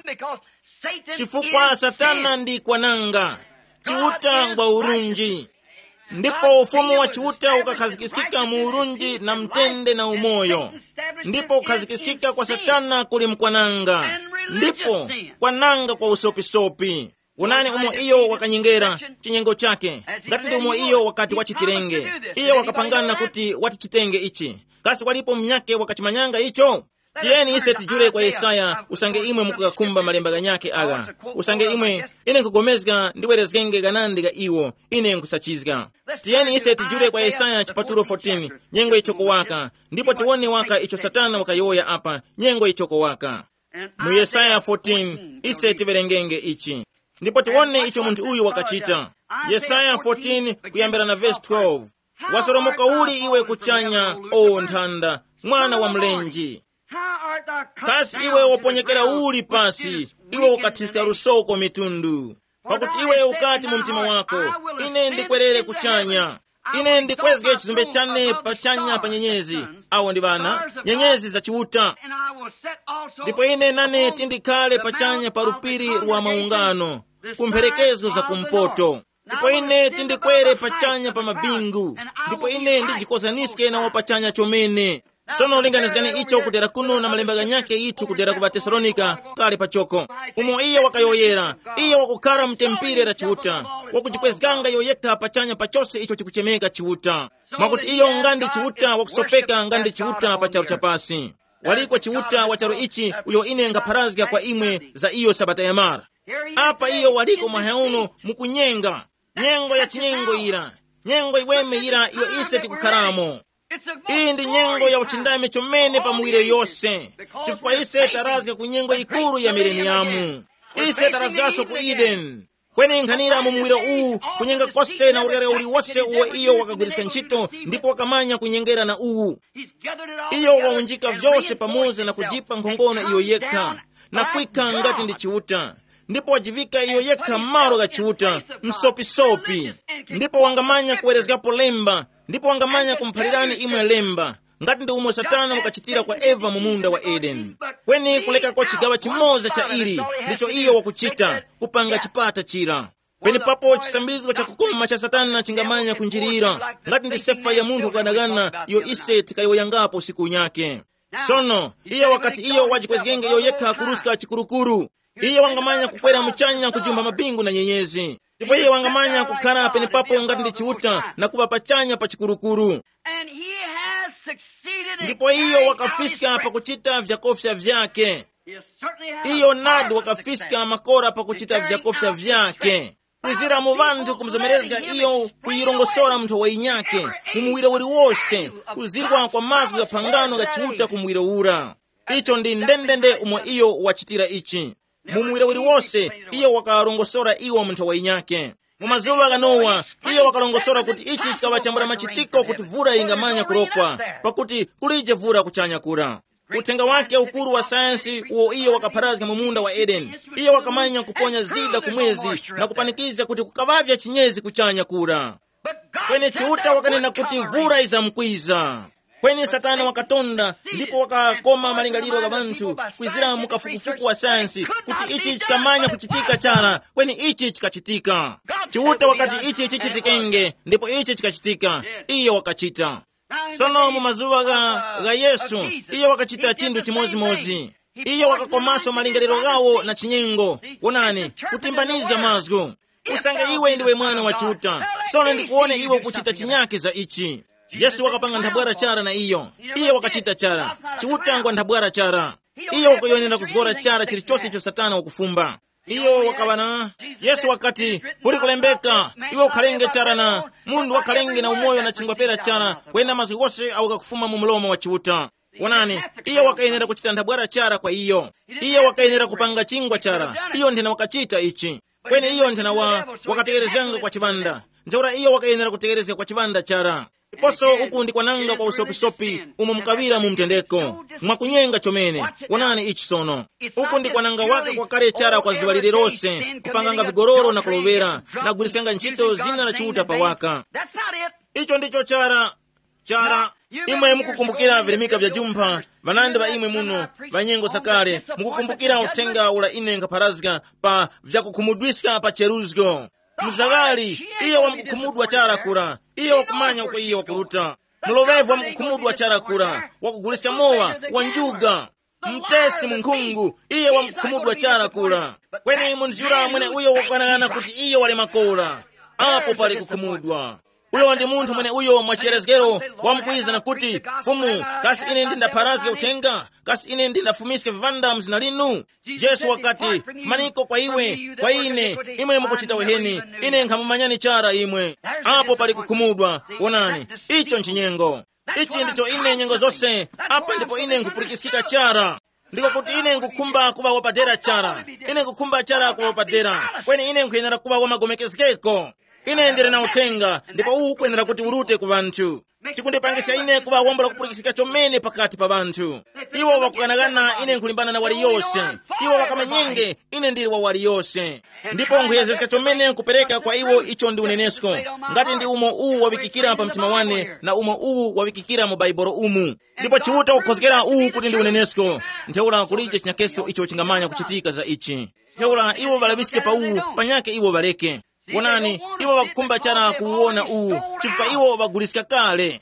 Chifukwa Satana ndi kwananga chiuta ngwa urunji. Ndipo ufumu wa chiuta ukakhazikiskika mu urunji na mtende na umoyo. Ndipo ukhazikiskika kwa Satana kuli mkwananga. Ndipo kwananga kwa usopisopi. Unani umo iyo wakanyengera chinyengo chake ngati ndi umo iyo wakati wachitirenge iyo wakapangana kuti watichitenge ichi kasi walipo mnyake wakachimanyanga icho. Tiyeni ise tijule kwa Yesaya usange imwe mukukakumba malemba ganyake aga usange imwe ine nkugomezga ndiwerezgenge ganandiga iwo ine nkusachizga. Tiyeni ise tijule kwa Yesaya chipaturo fourteen nyengo ichoko waka ndipo tiwone waka icho Satana wakayoya apa nyengo ichoko waka. Mu Yesaya fourteen ise tiverengenge ichi ndipo tiwone icho muntu uyu wakachita. Yesaya fourteen kuyambira na verse twelve. Wasoromoka uli iwe kuchanya o nthanda mwana wa mlenji. Kasi iwe woponyekera uli pasi iwe ukatiska rusoko mitundu. Pakuti iwe ukati mu mtima wako ine ndikwerere kuchanya ine ndikwezge chizumbe chane pachanya pa nyenyezi awo ndi bana nyenyezi za chiuta. Ndipo ine nane tindikale pachanya pa rupiri rwa maungano kumperekezo za kumpoto. Ndipo ine tindikwere pachanya pa mabingu ndipo ine ndijikozaniske na wapachanya chomene. Sono linganizgani icho kudera kuno na malemba ganyake itu kudera kuba Tesalonika kale pachoko. Umo iyo wakayoyera iyo wakukara mtempire ra chiuta wakujikwezganga yoyeka pachanya pachose icho chikuchemeka chiuta. Makuti iyo ngandi chiuta wakusopeka ngandi chiuta pacharu chapasi. Waliko chiuta wacharu ichi uyo ine ngaparazga kwa imwe za iyo sabata ya mara. Apa iyo waliko mahauno mukunyenga nyengo ya chinyengo ira nyengo iweme ira iyo ise tikukaramo. Iyi ndi nyengo ya uchindame chomene pamuire yose chifukwa ise tarazga ku nyengo ikuru ya mileniamu. Ise tarazgaso ku Eden kweni nkhanira mu muwire uwu kunyenga kose na urere uli wose uwo iyo wakagwirizika ntchito ndipo wakamanya kunyengera na uwu. Iyo waunjika vyose pamoza na kujipa nkhongono iyo yekha na kwika ngati ndi chiuta. Ndipo wajivika iyo yekha maro ga chiuta msopisopi. Ndipo wangamanya kuwerezgapo lemba ndipo wangamanya kumphalirani imwe lemba ngati ndi umwe Satana wakachitira kwa Eva mu munda wa Eden. Kweni kuleka kwa chigawa chimoza cha iri ndicho iyo wakuchita kupanga chipata chira. Kweni papo chisambizo cha kukoma cha Satana chingamanya kunjirira ngati ndi sefa ya munthu kadagana iyo ise tikayoyangapo siku nyake. Sono iyo wakati iyo wajikwezgenge iyo yekha kuruska chikurukuru iyo wangamanya kukwera mchanya kujumba mabingu na nyenyezi. Ndipo iyo wangamanya kukara pene papo ngati ndi chiuta na kuba pachanya pa chikurukuru. Ndipo iyo wakafiska pa kuchita vyakofya vyake. Iyo nadu wakafiska makora pa kuchita vyakofya vyake. Kwizira mu vantu kumzomerezga iyo kuyirongosora mnthu wa inyake mumuwire uri wose kuzirwa kwa mazwi ya pangano ga chiuta kumuwire ura. Icho ndi ndendende umwe iyo wachitira ichi. Mumuwire uri wose iyo wakarongosora iwo mnthu wa inyake. Mumazuva ga Nowa iyo wakarongosora kuti ichi chikaba chambura machitiko kuti vura ingamanya kurokwa pakuti kulije vura kuchanya kura. Utenga wake ukuru wa sayansi uo iyo wakaparazga mu munda wa Eden. Iyo wakamanya kuponya zida kumwezi na kupanikiza kuti kukavavya chinyezi kuchanya kura. Kweni chiuta wakanena kuti vura izamkwiza. kweni satana wakatonda ndipo wakakoma malingaliro ga bantu kwizira mukafukufuku wa sayansi kuti ichi chikamanya kuchitika chara kweni ichi chikachitika. Chiuta wakati ichi chichitikenge ndipo ichi chikachitika, iyo wakachita. Sono mu mazuva ga, ga Yesu iyo wakachita chindu chimozimozi. Iyo wakakomaso malingaliro gawo na chinyengo. Wonani kutimbanizga mazgu usanga iwe ndiwe mwana wa Chiuta, sono ndikuone iwe kuchita chinyake za ichi. Yesu wakapanga nthabwara chara na iyo iyo wakachita chara. Chiuta ngwa nthabwara chara iyo wakayonera kuzgora chara chilichose cho satana wakufumba. Iyo wakabana Yesu wakati kuli kulembeka iwe ukhalenge chara na mundu wakhalenge na umoyo na chingwapera chara kwena mazwi gose au kakufuma mu mulomo wa Chiuta. Wonani iyo wakayenera kuchita nthabwara chara kwa iyo iyo wakayenera kupanga chingwa chara iyo ndina wakachita ichi kweni iyo ndina wa wakategerezanga kwa chibanda njaura iyo wakayenera kutegerezeka kwa chibanda chara. Iposo uku ndikwananga kwa usopisopi umu mkavira mu mtendeko mwakunyenga chomene. Wonani ichi sono uku ndikwananga wake kwa kare chara kwa ziwalire rose kupanganga vigororo na kulovera na kugulisenga nchito zina la Chiuta pawaka. Icho ndicho chara chara imwe mukukumbukira virimika vya jumpa vanande va imwe muno vanyengo sakale mukukumbukira utenga ula ine ngaparazga pa vyakukhumudwiska pa cheruzgo mzagali iyo wa mkukumudwa chara kura iyo wakumanya uko iyo wakuruta mulovevu wa mkukumudwa chara kura wakuguliska mowa wanjuga mtesi munkungu iyo wa mkukumudwa chara kura kweni munziura mwene uyo wakwanagana kuti iyo wale makora apo pali kukumudwa. Uyo ndi munthu mwene uyo mwacherezgero wamkwiza na kuti fumu kasi ine ndinda parazga utenga kasi ine ndinda fumiske vivanda mzina linu. Yesu wakati fumaniko kwa iwe kwa ine imwe mukuchita weheni ine nkamumanyani chara imwe apo pali kukumudwa. Wonani icho nchinyengo ichi ndicho ine nyengo zose apa ndipo ine nkupulikisikika chara ndiko kuti ine nkukumba kuva wapadera chara ine nkukumba chara kuva wapadera kweni ine nkuyenera kuva wamagomekezgeko ine ndire na utenga ndipo uwu kuyenera kuti urute ku bantu chikundipangisa ine kuva wambola kupulikisika chomene pakati pa bantu. Iwo wakukanagana ine nkulimbana na wali yose iwo wakamanyenge ine ndiri wa wali yose ndipo nkuyezesika chomene nkupereka kwa iwo icho ndi unenesko ngati ndi umo uwu wawikikira pa mtima wane na umo uwu wawikikira mu baibolo umu ndipo Chiuta kukhozekera uwu kuti ndi unenesko ntheula kulije chinyakeso icho chingamanya kuchitika za ichi ntheula iwo valabiske pa uwu panyake iwo valeke. Wonani iwo wakukumba chara kuuona uwu chifukwa iwo waguliska kale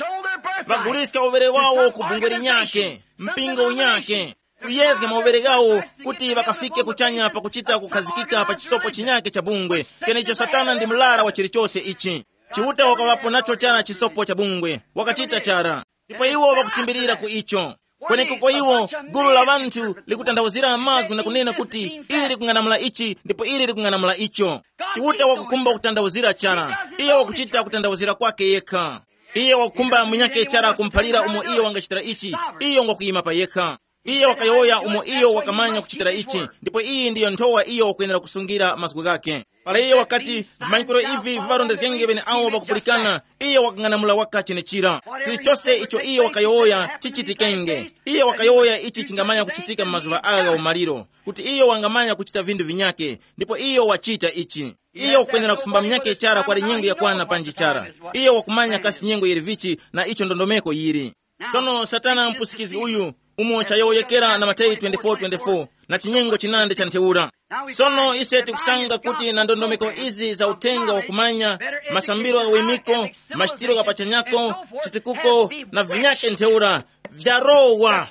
waguliska uvere wawo kubungweri nyake mpingo unyake kuyezga mauvere gawo kuti wakafike kuchanya pa kuchita kukhazikika pa chisopo chinyake cha bungwe chene icho satana ndi mlara wa chilichose ichi. Chiuta wakawapo nacho chara chisopo cha bungwe wakachita chara ndipo iwo wakuchimbirira ku icho kweni kuko iwo gulu la bantu likutanthauzira amazwi na kunena kuti ili likung'anamula ichi ndipo ili likung'anamula icho. Chiuta wakukumba kutanthauzira chara iyo wakuchita kutanthauzira kwake yekha. Iyo wakukumba munyake chara kumphalira umo iyo wangachitira ichi iyo ngwakuyima pa yekha. Iyo wakayoya umo iyo wakamanya kuchitira ichi ndipo iyi ndiyo nthowa iyo wakuyenera kusungira mazwi gake. Pala iyo wakati vimanyipiro ivi vivarondezgenge vene awo wakupulikana iyo wakang'anamula waka chenechira chilichose icho iyo wakayoya chichitikenge. Iyo wakayoya ichi chingamanya kuchitika mmazuva aga umaliro kuti iyo wangamanya kuchita vindu vinyake ndipo iyo wachita ichi. Iyo kuyenera kufumba mnyake chara kwa nyengo ya kwana panji chara iyo wakumanya kasi nyengo yiri vichi na icho ndondomeko yiri. Sono satana mpusikizi uyu umo chayoyekera na Mateyu twenty-four twenty-four na chinyengo chinande cha ntheura. Sono ise tikusanga kuti na ndondomeko izi za utenga wa kumanya masambiro ga wimiko mashitiro ga pachanyako chitikuko na vinyake ntheura vyarowa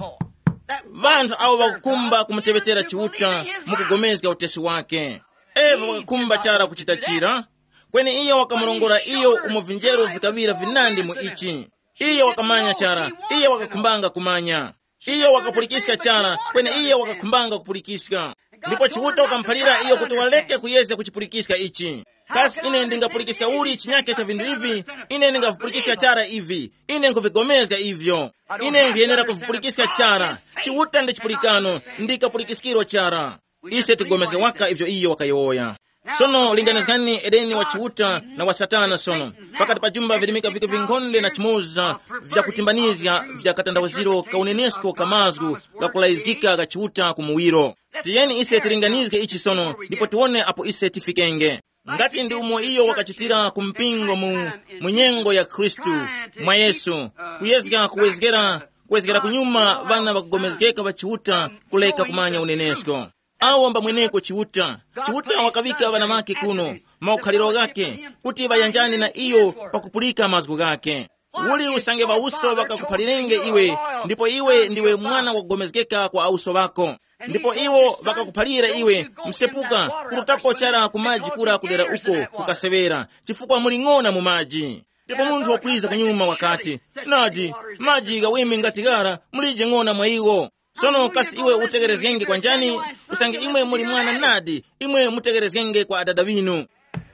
vantu awo wakukumba kumtevetera Chiuta mukugomezga utesi wake evo wakakumba chara kuchita chira kweni iyo wakamurongora iyo umovinjero vikavira vinandi mu ichi. Iyo wakamanya chara iyo wakakumbanga kumanya iyo wakapulikiska chara kweni iyo wakakumbanga kupulikiska ndipo Chiuta wakamphalira iyo kuti waleke kuyeze kuchipulikiska ichi. Kasi ine ndingapulikiska uli chinyake cha vindu ivi ine ndingavupulikiska chara ivi ine nkuvigomezga ivyo ine nkuyenera kuvupulikiska chara. Chiuta ndi chipulikano ndikapulikiskiro chara ise tigomezga waka ivyo iyo wakayoya. Sono linganizgani edeni wa Chiuta na wa satana sono pakati pa jumba vilimika vike vingonde na chimoza vya kutimbanizya vya katandawaziro ka unenesko kamazgu ga kulaizgika ga Chiuta kumuwiro. Tiyeni ise tilinganizge ichi sono ndipo tione apo ise tifikenge ngati ndi umo iyo wakachitira kumpingo mu munyengo ya Kristu mwa Yesu kuyezga kuwezgera kuwezgera kunyuma vana vakugomezgeka vachiuta kuleka kumanya unenesko. Awo mba mweneko chiuta chiuta wakavika vana make kuno maukhaliro gake kuti vayanjani na iyo pakupulika mazgu gake. Uli usange vauso vakakuphalirenge iwe, ndipo iwe ndiwe mwana wakugomezgeka kwa auso vako. Ndipo iwo vakakuphalira iwe msepuka kurutako chara kumaji kura kudera uko kukasevera chifukwa muling'ona mu maji. Ndipo munthu wakwiza kunyuma wakati nadi maji gawimi ngatigara mulije ng'ona mwa iwo. Sono kasi iwe utegerezgenge kwa njani usange imwe muli mwana nadi imwe mutegerezgenge kwa adada vinu.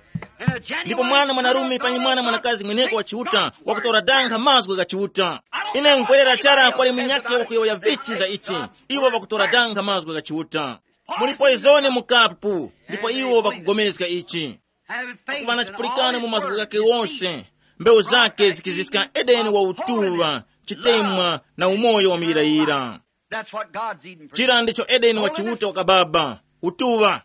Ndipo mwana mwanarume panyi mwana mwanakazi mweneko wa chiuta wakutora danga mazgu ga chiuta. Ine nkwelera chara kwa limu nyake wakuyoya vichi za ichi iwo wakutora danga mazgu ga chiuta. Mulipo izone mukapu ndipo iwo wakugomezga ichi wakuvana chipulikana mu mazgu gake wonse. Mbeu zake zikizisika Edeni wa utuwa chitemwa na umoyo wa mirayira. Chira ndicho Edeni wa chiuta wakababa utuwa.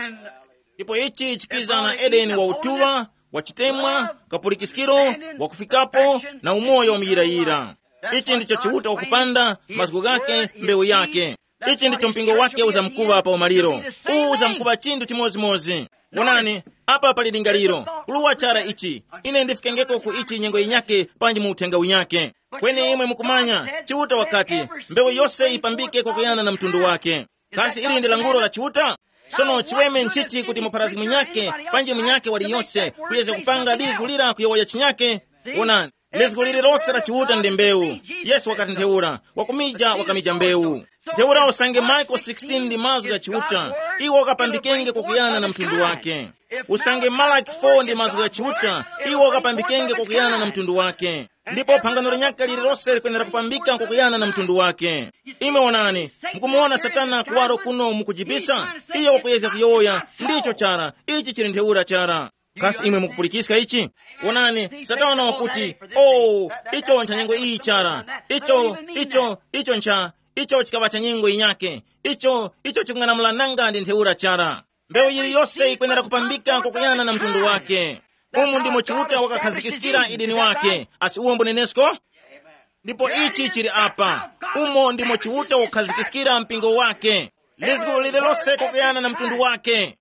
Ndipo ichi chikiza na Edeni wa utuwa wa chitemwa kapulikisikiro wakufikapo na umoyo wa mirayira. Ichi ndicho chiuta wakupanda mazgu gake mbeu yake. Ichi ndicho mpingo wake uza mkuva hapa umaliro. Uza mkuva chindu chimozi mozi. Wonani hapa pali dingaliro uluwa chara ichi ine ndifikengeko ku ichi nyengo inyake panji muutenga unyake. Kweni imwe mukumanya chiuta wakati mbeu yose ipambike kwa kuyana na mtundu wake. Kasi ili ndi languro la chiuta. Sono chiweme nchichi kuti muparazi mnyake panji mnyake wali yose kuyeze kupanga lizgulira kuyoya chinyake. Wonani lizguliri rose la chiuta ndi mbeu. Yesu wakati nteura wakumija wakamija mbeu. Teura usange Marko sixteen ndi mazgu ga chiuta iwo wakapambikenge kwa kuyana na mtundu wake. Usange Malaki four ndi mazgu ga chiuta iwo wakapambikenge kwa kuyana na mtundu wake. Ndipo pangano linyaka lili rose likwendera kupambika kwa kuyana na mtundu wake. Ime wonani mukumuona Satana kuwaro kuno mukujibisa iyo wakuyeza kuyoya ndicho chara ichi chiri nteura chara. Kasi ime mukupulikisika ichi wonani Satana wakuti oh icho nchanyengo ii chara icho icho icho ncha icho chikaba cha nyingo inyake icho icho chikungana mulananga ndi nteura chara. Mbeu yiri yose ikwendera kupambika kwa kuyana na mtundu wake. Umu ndimo chiuta wakakhazikisikira idini wake asi uombo nenesko. Ndipo ichi chiri apa umo ndimo chiuta wakakhazikisikira mpingo wake lizgu lile lose kwa kuyana na mtundu wake.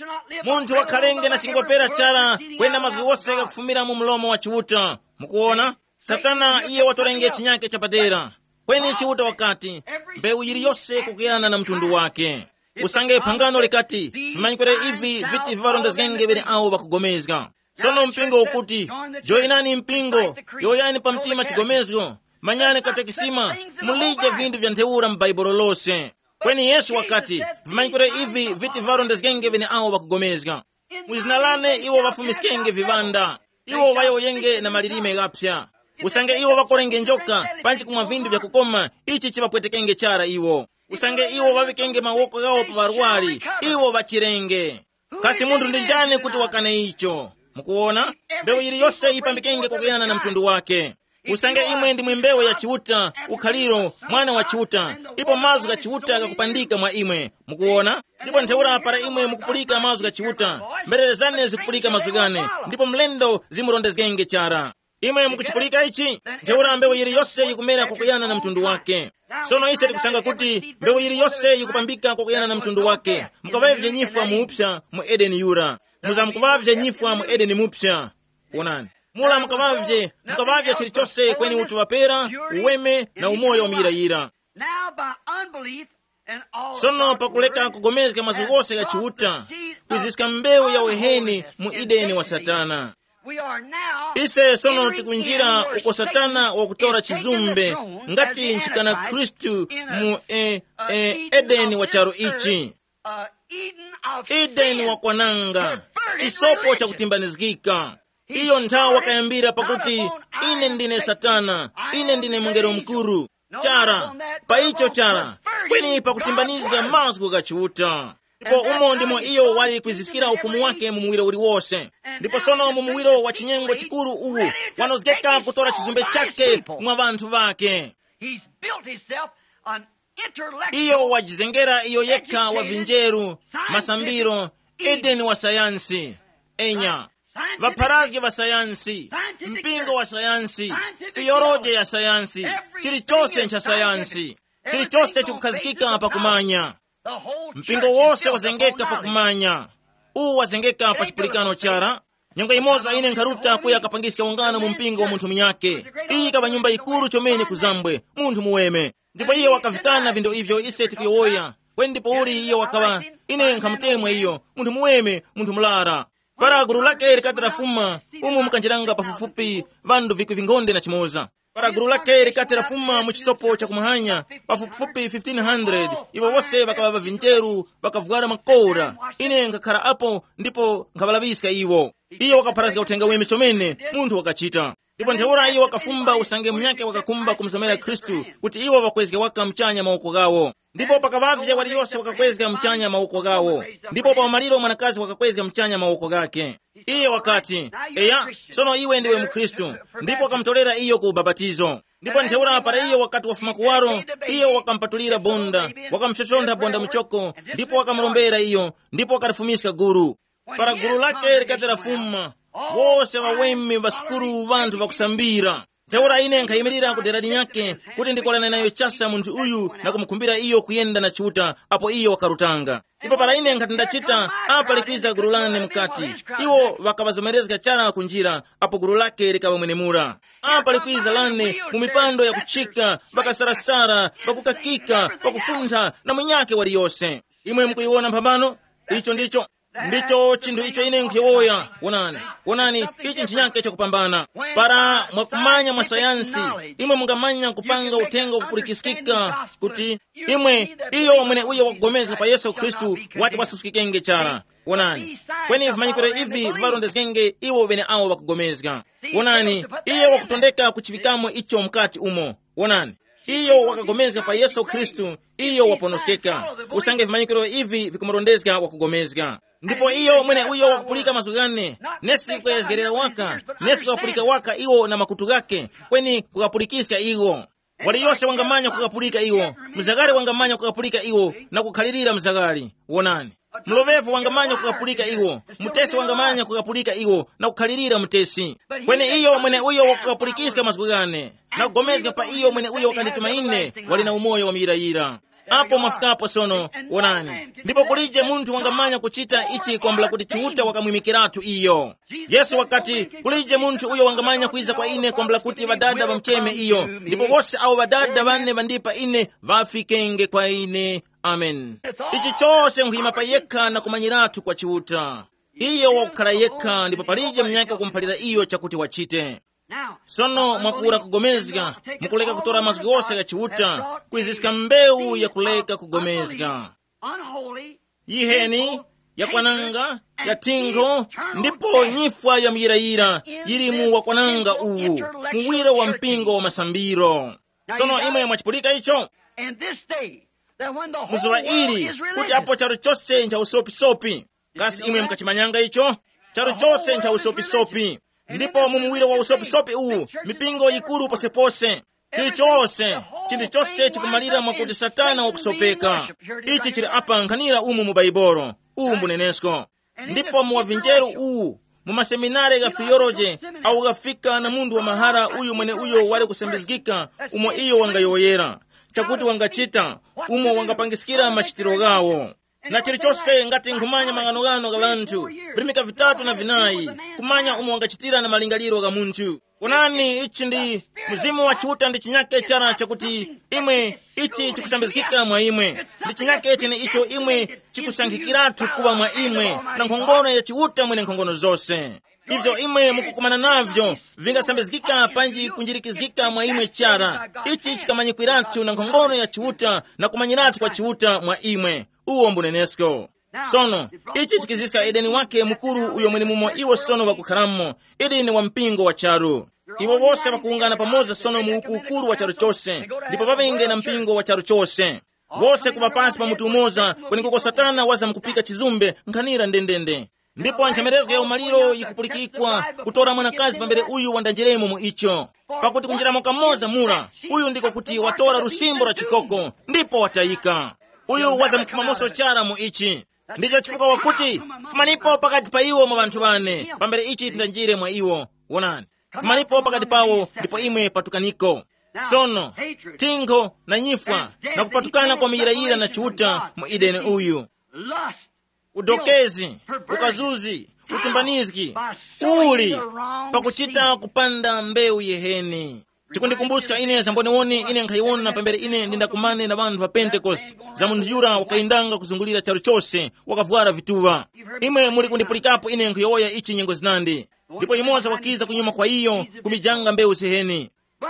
Muntu wakhalenge na chingopera chara kwenda mazgu wose kakufumira mu mlomo wa chiuta. Mukuona Satana iye watorenge chinyake chapadera kweni chiuta wakati mbeu yiri yose kukuyana na mtundu wake. Usange pangano likati vimanyikwere ivi viti vivarondezgenge vile awo vakugomezga. Sono mpingo ukuti joinani mpingo yoyani pa mtima chigomezgo manyani katekisima mulije vindu vya nteura mbaibolo lose. Kweni Yesu wakati vimanyikwere ivi viti vivarondezgenge vile awo vakugomezga. Muzinalane iwo vafumiskenge vivanda iwo vayoyenge na malilime gapya. Usange iwo vakorenge njoka panchi kumwa vindu vya kukoma ichi chivapwetekenge chara iwo. Usange iwo vavikenge mawoko gawo pa varwari iwo vachirenge. Kasi mundu ndinjani kuti wakane icho. Mukuona mbeu yiri yose ipambikenge kwa kuyana na mtundu wake. Usange imwe ndi mwembewe ya chiuta ukhaliro mwana wa chiuta ipo mazu ga chiuta kakupandika mwa imwe. Mukuona ndipo nteura para imwe mukupulika mazu ga chiuta mbelele zane zikupulika mazu gane ndipo mlendo zimurondezgenge chara. Imwe mukuchipulika ichi nteura mbeu yiri yose yikumera kwa kuyana na mtundu wake. Sono ise tikusanga kuti mbeu yiri yose yikupambika kwa kuyana na mtundu wake. Mukavavye nyifwa muupya mu Edeni yura muza mukavavye nyifwa mu Edeni mupya. Wonani mula mukavavye mukavavye chili chose kweni utu wapera uweme na umoyo wa mirayira. Sono pakuleka kugomezga mazugose ya chiuta kuzisika mbeu ya uheni mu Edeni wa Satana. Ise sono tikunjira uko Satana wa kutora chizumbe ngati nchikana Kristu mu e, e, Edeni wa charo ichi Edeni wa kwananga chisopo cha kutimbanizgika. Iyo nthawi wakayambira pakuti ine ndine Satana ine ndine mungero mkuru chara pa icho chara kweni pakutimbanizga mazgu ga chiuta. Ndipo umo ndimo iyo wali kuzisikira ufumu wake mumuwiro uli wose. Ndipo sono mumuwiro wa chinyengo chikuru uwu wanozgeka kutora chizumbe chake mwa vantu vake. Iyo wajizengera iyo yeka wa vinjeru masambiro Edeni wa sayansi enya. vaparazgi va sayansi, mpingo wa sayansi, theoloje ya sayansi, chilichose cha sayansi, chilichose chikukhazikika pa kumanya. Mpingo wose wazengeka pa kumanya. Uwu wazengeka pa chipulikano chara. Nyonga imoza ine nkaruta kuya kapangisa ungana mu mpingo wa muntu mnyake. Iyi kaba nyumba ikuru chomeni kuzambwe, muntu muweme. Ndipo iyo wakavikana vindo ivyo iseti kuyowoya. Wendipo uri iyo wakawa, ine nkamtemwe iyo, muntu muweme, muntu mulara. Para guru lake rikatira fuma, umu mkanjiranga pafufupi, vandu viku vingonde na chimoza. Para guru lake rikatira fuma muchisopo cha kumahanya, pafufupi fifteen hundred, iwo wose wakawava vinjeru, wakavugara makora. Ine nkakara apo, ndipo nkavalabisika iwo. Iyo wakaparazika utenga weme chomene, muntu wakachita. Ndipo nteura iyo wakafumba usange mnyake wakakumba kumzomera Kristu, kuti iwo wakwezike waka mchanya mauko gawo. Ndipo pakavavya wali yose wakakwezika mchanya mauko gawo. Ndipo pa maliro mwanakazi wakakwezika mchanya mauko gake. Iyo wakati, eya, sono iwe ndiwe mkristu. Ndipo wakamtolera iyo kubabatizo. Ndipo nteura para iyo wakati wafumakuwaro, iyo wakampatulira bonda, wakamshoshonda bonda mchoko, ndipo wakamrombera iyo, ndipo wakarifumiska guru. Para guru lake rikatira fuma, wose wawemi vasikuru vantu vakusambira. Teura ine nkayimirira kuderadi nyake, kuti ndikolana nayo chasa muntu uyu na kumukumbira iyo kuyenda na chuta, apo iyo wakarutanga. Ipo para ine nkatindachita, apa likwiza guru lane mkati. Iwo wakavazomerezga chara kunjira, apo guru lake rikavamwenemura. Apa likwiza lane, mumipando ya kuchika, bakasarasara, bakukakika, bakufunda, na mwenyake wali yose. Imwe mkuiwona mpambano? Icho ndicho. Ndicho chindu icho ine nkiwoya. Wonani, wonani, ichi nchinyake cha kupambana. Para mwakumanya mwa sayansi, imwe mungamanya kupanga utenga kupurikisikika, kuti imwe iyo mwene uye wakugomezga pa Yesu Kristu, wati wasusikikenge chara. Wonani, kweni vimanyikure hivi varondezgenge iwo vene awo wakugomezga. Wonani, iyo wakutondeka kuchivikamo icho mkati umo. Wonani, iyo wakagomezga pa Yesu Kristu, iyo waponoskeka. Usange vimanyikure hivi vikumurondezga wakugomezga. Ndipo iyo mwene uyo wakupulika mazugane, nesi kuyazgerera waka, nesi kukapulika waka iwo na makutu gake, kweni kukapulikiska iwo. Wali yose wangamanya kukapulika iwo, mzagari wangamanya kukapulika iwo, na kukhalirira mzagari. Wonani, mlovevu wangamanya kukapulika iwo, mutesi wangamanya kukapulika iwo, na kukhalirira mutesi. Kweni iyo mwene uyo wakukapulikiska mazugane, na kugomezga pa iyo mwene uyo wakanditumaine, wali na umoyo wa mirayira. Apo mafikapo sono. Wonani, ndipo kulije muntu wangamanya kuchita ichi kwambula kuti chuta wakamwimikiratu iyo. Yesu wakati kulije muntu uyo wangamanya kuiza kwa ine kwambula kuti vadada vamcheme iyo, ndipo wose au vadada vane vandipa ine vafikenge kwa ine. Amen. Ichi chose nkuhima pa yeka na kumanyiratu kwa chiuta. Iyo wakukala yeka, ndipo palije mnyaka kumpalira iyo chakuti wachite. Sono mwakura kugomezga, mukuleka kutora mazgu gose ya chiuta, kuizisika mbeu ya kuleka kugomezga. Yiheni, ya kwananga, ya tingo, ndipo nyifwa ya mirayira, yirimu wa kwananga uwu, muwira wa mpingo wa masambiro. Sono imwe mwachipulika icho. Muzwairi, kuti apo charu chose ncha usopi-sopi. Kasi imwe mkachimanyanga icho, charu chose ncha usopi-sopi. Ndipo mumuwiro wa usopi-sopi uu, mipingo ikuru pose pose. Chili chose, chili chose chikumalira mwakuti satana wakusopeka. Ichi chili apa nkanira umu mubaiboro, uu mbunenesko. Ndipo muwavinjeru uu, mumaseminare ga theoloje, au gafika na mundu wa mahara uyu mwene uyo wale kusembizgika, umo iyo wangayoyera. Chakuti wangachita, umo wangapangisikira machitiro gawo. Na chili chose ngati nkumanya mangano-gano ga vantu, virimika vitatu na vinai, kumanya umo wangachitira na malingaliro ga muntu. Wonani, ichi ndi mzimu wa chuta ndi chinyake chara chakuti imwe ichi chikusambizikika mwa imwe. Ndi chinyake chene icho imwe chikusangikiratu kuwa mwa imwe, na nkhongono ya chiuta mwene nkhongono zose. Ivyo imwe mukukumana navyo, vingasambizikika panji kunjirikizikika mwa imwe chara. Ichi chikamanyikwiratu na nkhongono ya chiuta na kumanyiratu kwa chiuta mwa imwe. Uwo mbunenesko. Sono, ichi chikizisika edeni wake mukuru uyo mwene mumo iwo sono wakukharamo, edeni wa mpingo wa charu. Iwo wose wakuungana pamoza sono muuku ukuru wa charu chose, ndipo vavenge na mpingo wa charu chose. Wose kupapasi pa mutu umoza, kweni kuko satana waza mkupika chizumbe, nkanira ndendende. Ndipo nchamerezgo ya umaliro yikupulikikwa, kutora mwanakazi pambere uyu wandanjeremo mu icho. Pakuti kunjira moka moza mura, uyu ndiko kuti watora rusimbo ra chikoko, ndipo watayika. Uyu waza mkufuma moso chara mu ichi. ndicho chifukwa wakuti fumanipo pakati pa iwo mwa banthu bane pambere ichi tindanjire mwa iwo. Wonani, fumanipo pakati pawo ndipo imwe patukaniko. Sono tingo na nyifwa na kupatukana kwa miyirayira na chuta mu Edeni uyu, udokezi, ukazuzi, utimbaniziki uli pakuchita kupanda mbeu yeheni. Chikundikumbuska ine zambonewoni ine nkhayiwona pambere ine ndindakumane na banthu pa Pentecost za munthu yura wakaindanga kuzungulira charo chose wakavwara vituva. Imwe muli kundipulikapo ine nkhayoya ichi nyengo zinandi, ndipo imoza wakiza kunyuma kwa iyo kumijanga mbeu seheni.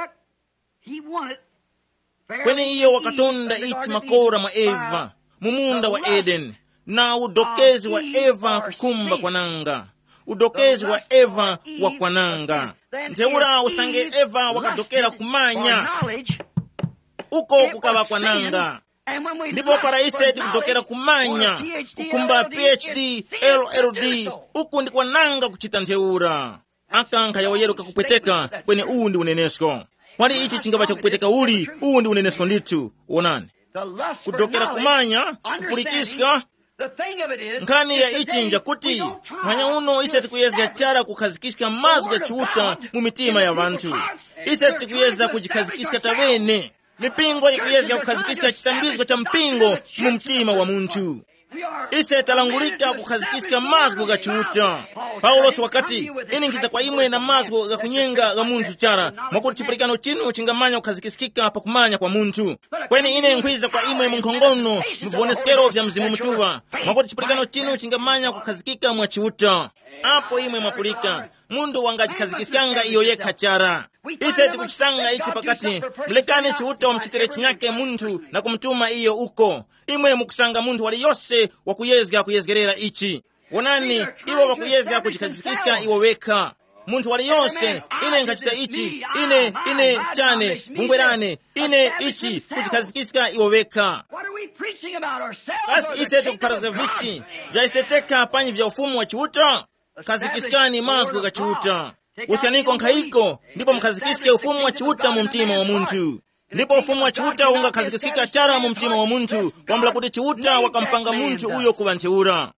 Kweni iyo wakatonda ichi makora mwa Eva mumunda wa Eden, na udokezi wa Eva kukumba kwananga, udokezi wa Eva wa kwananga. Nteura usange Eva wakadokera kumanya uko kukaba kwananga, ndipo paraise tikudokera kumanya kukumba P H D L L D uku ndi kwananga kuchita nteura. Akanka yawoyeruka kupweteka kweni uwu ndi unenesko. Kwani ichi chingaba cha kupweteka uli uwu ndi unenesko nditu. Wonani, kudokera kumanya kupulikiska. Nkhani ya ichi nja kuti mwanya uno ise tikuyeza chara kukhazikisika mazga chuta mu mitima ya bantu. Ise tikuyeza kujikhazikisika tavene mipingo ikuyeza kukhazikisika chisambizgo cha mpingo mu mtima wa muntu. Ise talangulika kukhazikisika mazgo ga chuta. Paulo wakati iningiza kwa imwe na mazgo ga kunyenga ga muntu chara mwakuti chipulikano chinu chingamanya kukhazikisikika pa kumanya kwa muntu. Kweni ine nkwiza kwa imwe mnkhongono mvuoneskero vya mzimu mtuva mwakuti chipulikano chinu chingamanya kukhazikika mwa chuta. Apo imwe mwapulika mundu wanga chikhazikisikanga iyo yekha chara. Ise tikuchisanga ichi pakati mlekane chiuta wa mchitere chinyake muntu na kumtuma iyo uko. Imwe mukusanga muntu wali yose wakuyezga kuyezgerera ichi. Wonani, iwo wakuyezga kujikhazikisika iwo weka. Muntu wali yose ine nkachita ichi, ine ine chane bungwerane, ine ichi kujikhazikisika iwo weka. Kasi ise tikuparaza vichi vya iseteka panyi vya ufumu wa chiuta kazikisikani mazgo ga chiuta. Usianiko nkhaiko ndipo mkhazikisike ufumu wa chiuta mu mtima wa muntu. Ndipo ufumu wa chiuta unga khazikisika chara mu mtima wa muntu kwambula kuti chiuta wakampanga muntu uyo kuba nteura.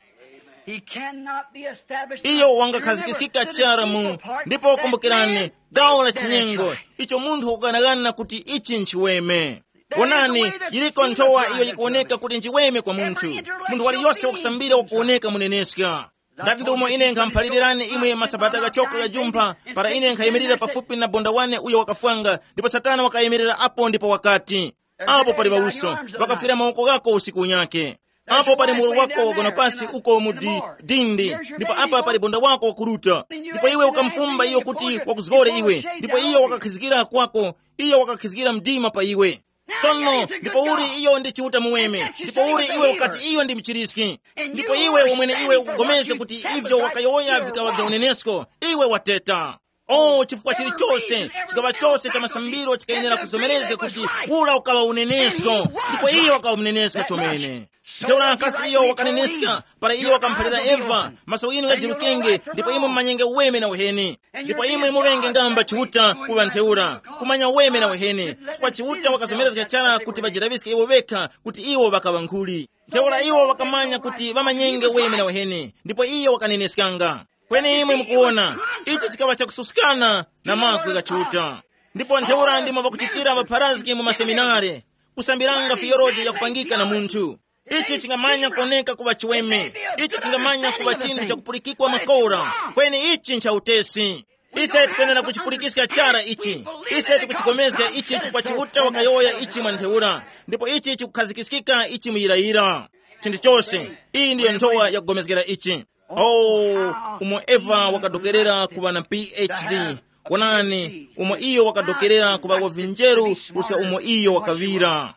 Iyo wanga khazikisika chara mu. Ndipo kumbukirani gawo la chinyengo icho muntu hukanagana kuti ichi nchiweme. Wonani, yiliko ntowa iyo yikuoneka kuti nchiweme kwa muntu. Muntu wali yose wakusambira wakuoneka muneneska. Ngati ndumo ine nkhamphalirani imwe masabata gachoka ga jumpa para ine nkhayimirira pafupi na bonda wane uyo wakafwanga, ndipo Satana wakayimirira apo ndipo wakati apo pali mauso wakafira maoko gako usiku unyake. Apo pali mulu wako wagona pasi uko mudi dindi, ndipo apa pali bonda wako wakuruta, ndipo iwe ukamfumba iyo kuti wakuzgore iwe, ndipo iyo wakakhizikira kwako, iyo wakakhizikira mdima pa iwe. Sono ndipo uri iyo ndi chiuta muweme, ndipo uri iwe wakati iyo ndi mchiriski, ndipo iwe umwene iwe ukugomeze kuti ivyo wakayoya vikawa vya unenesko iwe wateta. Oh, chifukwa chili chose chikaba chose cha masambiro chikayenera kusomereze kuti ula ukawa unenesko, ndipo iyo wakawa unenesko chomene. Nteura nkasi iyo wakaneneska para iyo wakamphalira Eva maso inu gajirukenge, ndipo imwe mmanyenge uweme na uheni, ndipo imwe muwenge ngamba chiuta kuba nteura kumanya uweme na uheni. Chifukwa chiuta wakasomereza chara kuti bajirabiske iwo weka kuti iwo wakawa nkhuli. Nteura iwo wakamanya kuti bamanyenge uweme na uheni, ndipo iyo wakaneneskanga. Kweni imwe mukuona ichi chikaba chakususikana na mazgo ga chiuta. Ndipo nteura ndimo bakuchitira baparaziki mu maseminare kusambiranga fiyoroje ya kupangika na muntu. Ichi chingamanya kuoneka kuba chiweme, ichi chingamanya kuba chindu cha kupulikikwa makora. Kweni ichi ncha utesi. Ise tipendera kuchipulikisika chara ichi, ise tikuchigomezga ichi chikwa chiuta wakayoya ichi mwanteura, ndipo ichi chikukhazikisika ichi mwirayira. Chindi chose iyi ndiyo ntowa ya kugomezgera ichi. Oh, umo Eva wakadokerera kuba na P H D. Wonani, umo iyo wakadokerera kuba wavinjeru usika umo iyo wakavira.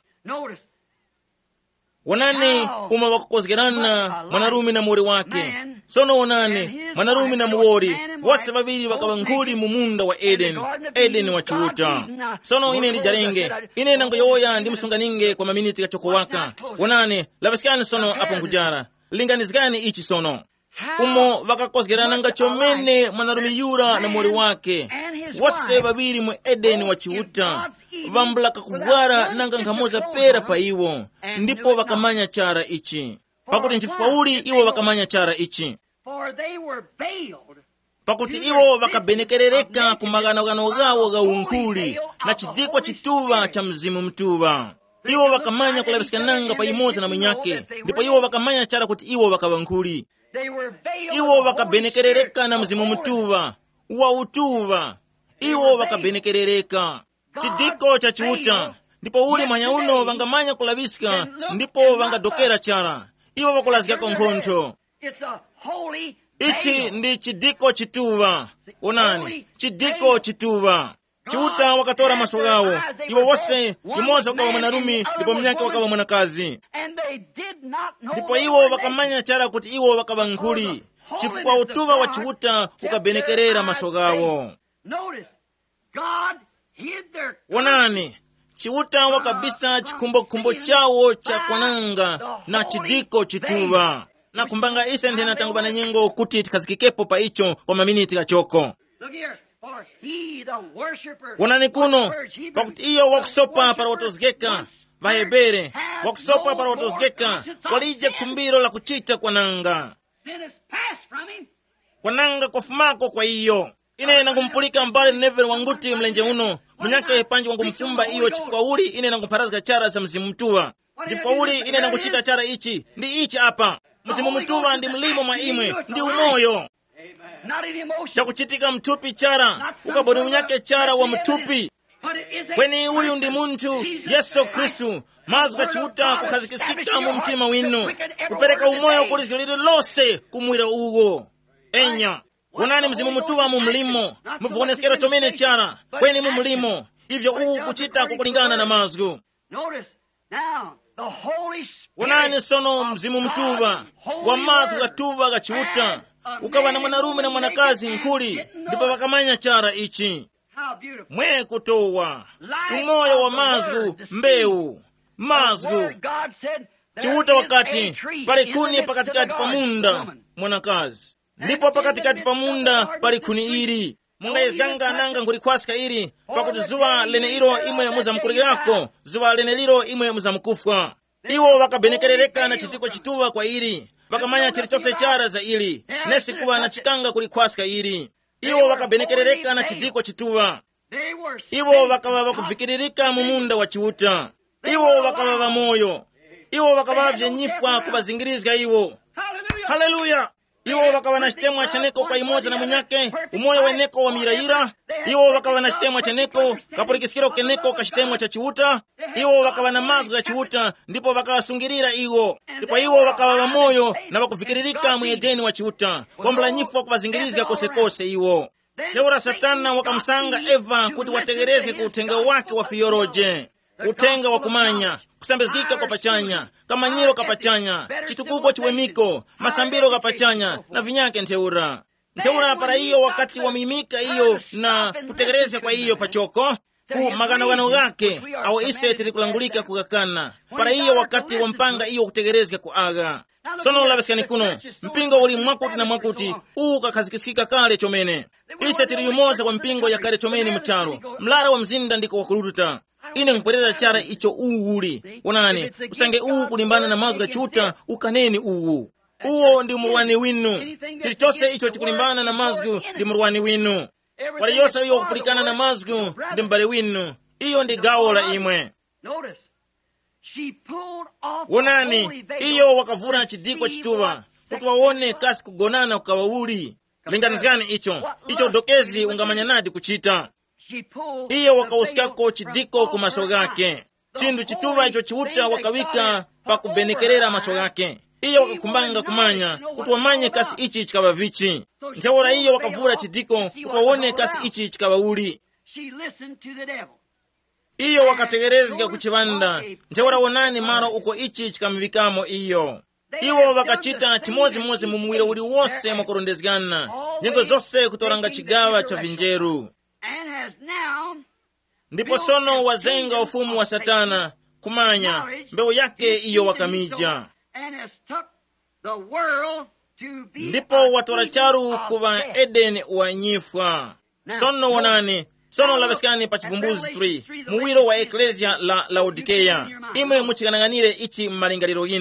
Wonani, umo wakakozgerana mwanarume na muwori wake. Sono wonani, mwanarume na muwori wose babiri wakawa nkhuli mu munda wa Eden, Eden wa chiuta. Sono ine ndi jarenge ine nango yoya ndi msunganinge kwa maminiti gachoko waka. Wonani, labasikani sono apo nkujara linganizgani ichi sono umo wakakozgerana nga chomene mwanarume yura na muwori wake wose babiri mu Eden wa chiuta vambulaka kuvwara nanga nkhamoza pera pa iwo, ndipo wakamanya chara ichi. pakuti nchifukwa uli iwo wakamanya chara ichi, pakuti iwo wakabenekerereka ku maganogano gawo ga unkhuli na chidikwa chituva cha mzimu mtuva. Iwo wakamanya kulabikananga pa imodzi na mwenyake, ndipo iwo wakamanya chara kuti iwo wakawankhuli. Iwo wakabenekerereka na mzimu mtuva wa utuva, iwo wakabenekerereka chidiko cha chiuta, ndipo uli mwanya uno wangamanya kulabisika, ndipo wangadokera chara, iwo wakulazikako nkhontho. Ichi ndi chidiko chituva. Onani, chidiko chituva. Chiuta wakatora maso gawo, iwo wose imoza wakawa mwanarumi, ndipo mnyake wakawa mwanakazi. Ndipo iwo wakamanya chara kuti iwo wakawankhuli, chifukwa utuva wa chiuta ukabenekerera maso gawo. Onani, chiuta wakabisa chikumbokumbo chawo cha kwananga na chidiko chituva. Na kumbanga ise ndena tangu bana nyengo kuti tikazikikepo pa icho kwa maminiti kachoko. Onani kuno, pakuti iyo wakusopa para watozgeka, vahebere, wakusopa para watozgeka, walije kumbiro la kuchita kwananga. Kwananga kwa fumako kwa iyo. Ine nangumpulika mbali neveri wanguti mlenje uno, mnyake panji wangu mfumba iyo chifukwa uli, ine nangumparazga chara za mzimu mtuwa. Chifukwa uli, ine nanguchita chara ichi, ndi ichi apa. Mzimu mtuwa ndi mlimo mwa imwe, ndi umoyo. Chakuchitika mtupi chara, ukabodi mnyake chara wa mtupi. Kweni uyu ndi muntu, Yesu Kristu, mazu kachiuta kukazikisikika mu mtima winu, kupereka umoyo kulizgilili lose kumwira ugo. Enya, unani mzimu mtuwa mu mlimo, mvukonesikero chomene chara, kweni mu mlimo, hivyo uu kuchita kukulingana na mazgu. Unani sono mzimu mtuwa, wa mazu katuva kachiuta, ukawa na mwanarume na mwanakazi nkuli, ndipo wakamanya chara ichi. Mwe kutowa, umoyo wa mazgu, mbeu, mazgu. Chiuta wakati, pali kuni pakatikati pamunda, mwanakazi. Ndipo pakatikati pamunda, pali kuni iri. Munga yezganga nanga nguri kwaska iri, pakuti zuwa lene iro imwe muza mkulike yako, zuwa lene liro imwe muza mkufwa. Iwo wakabenekerereka na chitiko chituwa kwa iri, wakamanya chilichose chara za iri, nesi kuwa na chikanga kuli kwaska iri. Iwo wakabenekerereka na chitiko chituwa. Iwo wakawa wakufikiririka mumunda wa chiuta. Iwo wakawa wa moyo. Iwo wakawa vyenyifwa kubazingirizga iwo. Haleluya! Iwo wakawa na shitemwa chaneko kwa imoja na munyake, umoyo weneko wa miraira. Iwo wakawa na shitemwa chaneko, kapurikisikiro keneko ka shitemwa cha chiuta. Iwo wakawa na mazu ya chiuta, ndipo wakawa sungirira iwo. Ndipo iwo wakawa wa moyo na wakufikiririka mwedeni wa chiuta. Wambula nyifwa kubazingirizga kose kose iwo. Teura Satana wakamsanga Eva kuti wategereze kutenga wake wa fiyoroje. Utenga wa kumanya, kusambezgika kwa pachanya, kamanyiro kapachanya, chitukuko chiwemiko, masambiro kapachanya, na vinyake nteura. Nteura para iyo wakati wa mimika iyo na kutegereze kwa iyo pachoko, ku maganogano gake, awa ise tilikulangulika kukakana. Para iyo wakati wa mpanga iyo kutegereze kuaga. Sono labesikani kuno, mpingo uli mwakuti na mwakuti, uu kakazikisika kale chomene. Ise tiliyumoza kwa mpingo ya kale chomene mcharo, mlara wa mzinda ndiko wakuluruta. Ine mpwerera chara icho uu uli. Onani, usange uu kulimbana na mazu kachuta, ukaneni uu. Uo ndi murwani winu. Chilichose icho chikulimbana na mazgu ndi murwani winu. Wale yosa iyo kupulikana na mazgu ndi mbale winu. Iyo ndi gawo la imwe. Onani, iyo wakavura chidiko chituva, kuti waone kasi kugonana ukawa uli. Linganizgani icho, icho dokezi ungamanya nadi kuchita. Iyo wakausikako chidiko ku maso gake. Chindu chituva icho chiuta wakawika pa kubenekerera maso gake. Iyo wakakumbanga kumanya, kuti wamanye kasi ichi chikawa vichi. Nchawora iyo wakavura chidiko, kuti waone kasi ichi chikawa uli. Iyo wakategerezga kuchivanda, nchawora wonani mara uko ichi chikamvikamo iyo. Iwo wakachita chimozi mozi mumuwira uli wose makorondezgana, nyengo zose kutoranga chigawa cha vinjeru. Ndipo sono wazenga ufumu wa Satana, kumanya, mbeu yake iyo wakamija. Ndipo watora charu kuwa Eden wanyifwa. Sono wanani, sono labesikani pa chivumbuzi three, muwiro wa eklesia la Laodikeya. Imwe muchikananganire ichi mmalingaliro ino.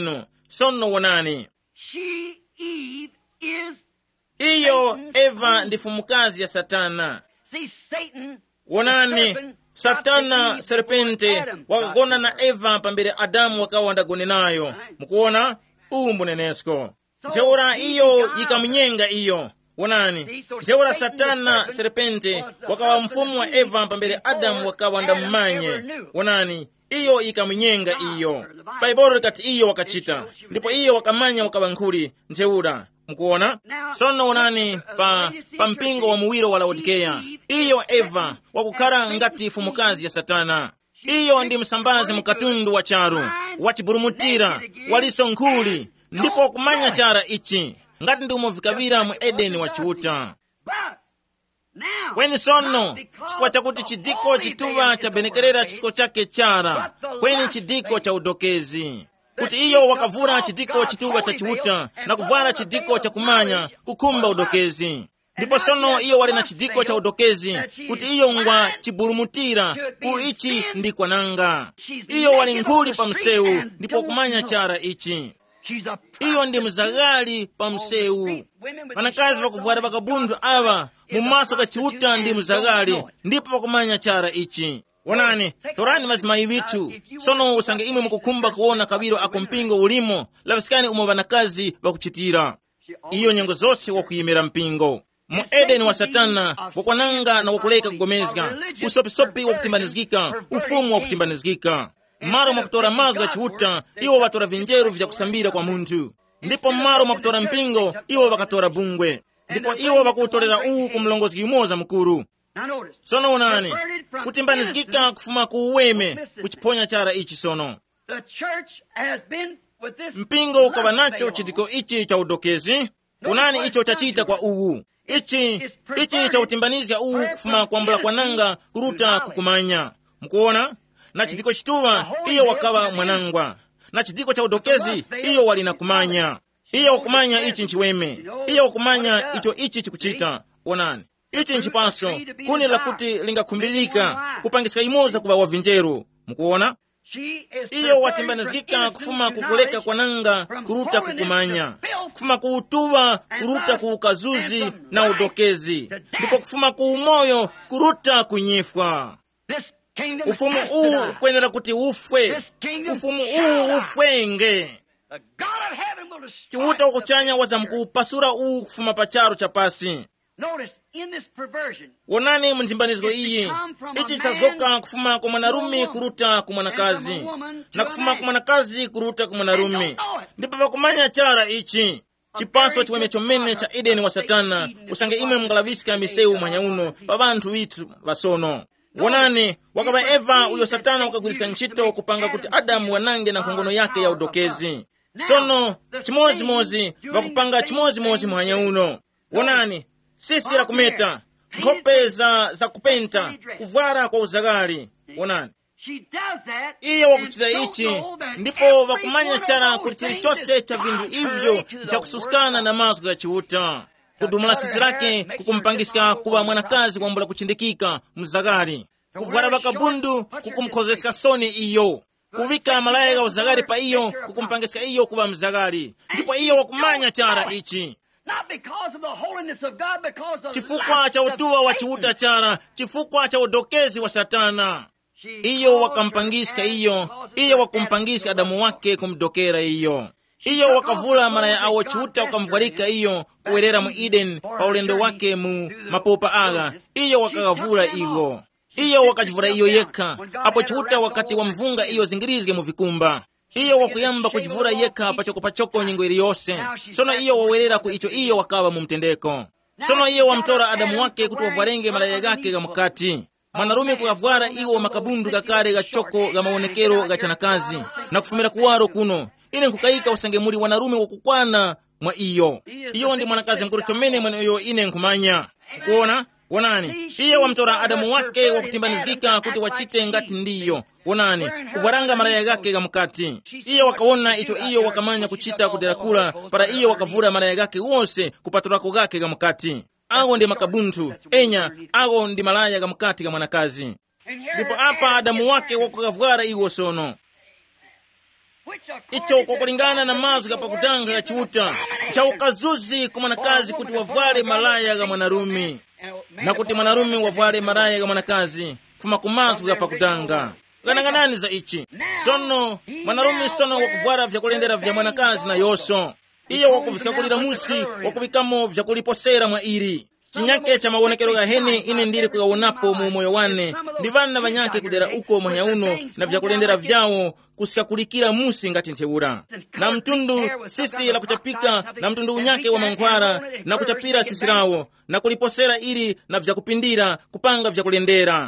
sono wonani She, Eve, is iyo Eva ndi fumukazi ya Satana. see Satan. Wonani the serpent, Satana got to Eve serpente before Adam wakagona got na Eva pambere Adamu wakawa ndagone nayo. Mukuona umbu nenesko nteura iyo ikamnyenga iyo. Wonani nteura Satana serpente wakawa mfumu wa Eva pambere Adamu wakawa ndamumanye. Wonani iyo ikamnyenga iyo. Baibolo kati iyo wakachita ndipo iyo wakamanya wakawa nkuli nteura. Mukuona sono wonani pa, pa mpingo wa muwiro wa Laodikeya iyo Eva wakukara ngati fumukazi ya Satana. Iyo ndi msambazi mukatundu wa charu wachiburumutira waliso nkuli ndipo wakumanya chara ichi ngati ndi umovikavira mu Edeni wa chiuta. Kweni sono chifukwa chakuti chidiko chituva cha benekerera chisiko chake chara kweni chidiko cha udokezi kuti iyo wakavura chidiko chituva cha chiuta na kuvara chidiko cha kumanya kukumba udokezi. Ndipo sono iyo wali na chidiko cha udokezi kuti iyo ngwa chiburumutira ku ichi ndi kwananga. Iyo wali nkuli pa msewu ndipo kumanya chara ichi. Iyo ndi mzagali pa msewu. Vanakazi vakuvwara vakabundu ava mumaso ka chiuta ndi mzagali ndipo vakumanya chara ichi. Wonani torani mazimayi vitu sono usange imwe mukukumba kuona kawiro ako mpingo ulimo lavisikani umo vanakazi vakuchitira iyo nyengo zonse wakuyimira mpingo. Mu Edeni wa Satana wakwananga na wakuleka kugomezga usopisopi wakutimbanizgika ufumu wakutimbanizgika. Maro mwakutora mazu ga chiuta iwo vatora vinjeru vya kusambira kwa muntu. Ndipo maro mwakutora mpingo iwo vakatora bungwe. Ndipo iwo vakutolera uwu kumlongozi kimoza mkuru. Sono unani kutimbanizgika kufuma kuuweme kuchiponya chara ichi sono. Mpingo ukava nacho chidiko ichi cha udokezi. Unani icho chachita kwa uwu ichi ichi cha utimbaniza uwu kufuma kwambula kwananga kuruta kukumanya. Mkuona na chidiko chituva iyo wakawa mwanangwa na chidiko cha udokezi iyo walina kumanya. Iyo wakumanya ichi nchiweme iyo wakumanya icho ichi chikuchita. Onani ichi nchipaso kuni la kuti lingakumbilika kupangisika imoza kuva wavinjeru. Mkuona iyo watimbanizgika kufuma kukuleka kwananga kuruta kukumanya kufuma kuutuva kuruta kuukazuzi na udokezi ndipo kufuma kuumoyo kuruta kunyifwa. Ufumu uu ukwenera kuti ufwe. Ufumu uu ufwenge. Chiuta ukuchanya waza mkuupasura uu kufuma pacharo chapasi. Wonani mnzimbanizgo iyi ichi chazgoka kufuma kwa mwanarumi kuruta kwa mwanakazi na kufuma kwa mwanakazi kuruta kwa mwanarumi ndipo vakumanya chara ichi chipaso chiweme chomene cha Edeni wa Satana usange imwe mngalavisika miseu mwanyauno pa vantu vitu vasono. Wonani wakaba Eva uyo Satana wakagwirisika nchito kupanga kuti Adamu wanange na nkongono yake ya udokezi. Sono chimozi mozi wakupanga chimozi mozi mwanyauno. Wonani sisi la kumeta ngope za, za kupenta kuvara kwa uzagali. Wonani iyo wakuchita ichi ndipo wakumanya chara kuti chili chose cha vindu ivyo cha kususkana na mazu ya chiuta kudumula sisi lake kukumpangisika kuwa mwanakazi kwambula kuchindikika mzagali kuvara vakabundu kukumkozesika soni iyo kuvika malaika uzagali pa iyo kukumpangisika iyo kuwa mzagali ndipo iyo wakumanya chara ichi. Chifukwa cha utuwa wa chiuta chara chifukwa cha udokezi wa Satana iyo wakampangisika iyo iyo wakumpangisika Adamu wake kumdokera iyo iyo wakavula malaya awo chiuta wakamvwalika iyo kuwerera mu Eden pa ulendo wake mu mapopa aga iyo wakagavula iyo iyo wakachivula iyo yeka apo chiuta wakati wa mvunga iyo zingirizge mu vikumba iyo wakuyamba kujivura yeka pachoko pachoko nyingo iliyose. Sono iyo wawerera ku icho iyo wakawa mu mtendeko. Sono iyo wamtora Adamu wake kuti wavwarenge malaya gake ga mukati mwanarumi kukavwara iwo makabundu kakare gachoko ga maonekero gachanakazi na kufumira kuwaro kuno ine nkukaika usange muri wanarumi wakukwana mwa iyo iyo ndi mwanakazi mkuru chomene mwene iyo ine nkumanya. Kuona wonani iyo wamtora Adamu wake wakutimbanizgika kuti wachite ngati ndiyo. Wonani kuvwaranga malaya gake ga mukati iyo wakaona icho iyo wakamanya kuchita kuderakula para iyo wakavura malaya gake wose kupaturako gake ga mukati. Ago ndi makabuntu enya ago ndi malaya ga mukati ga mwanakazi ndipo apa Adamu wake wakukavwara iwo sono icho kwakulingana na mazwi kapakutanga kachiuta cha ukazuzi ku mwanakazi kuti wavale malaya ga mwanarume na kuti mwanarume wavale malaya ga mwanakazi kufuma ku mazwi kapakutanga. Kanang'anani za ichi sono mwanarume sono wakuvala vyakulendera vya mwanakazi na yoso iyo wakuvikakulira musi wakuvikamo vyakuliposera mwa iri chinyake cha mawonekero ga hene ine ndiri kuyaonapo mu moyo wane ndi vana vanyake kudera uko mwanya uno na vyakulendera vyawo kusikakulikira musi ngati ntheura na mtundu sisi la kuchapika na mtundu unyake wa mankhwara na kuchapira sisi lawo na kuliposera iri na vyakupindira kupanga vyakulendera.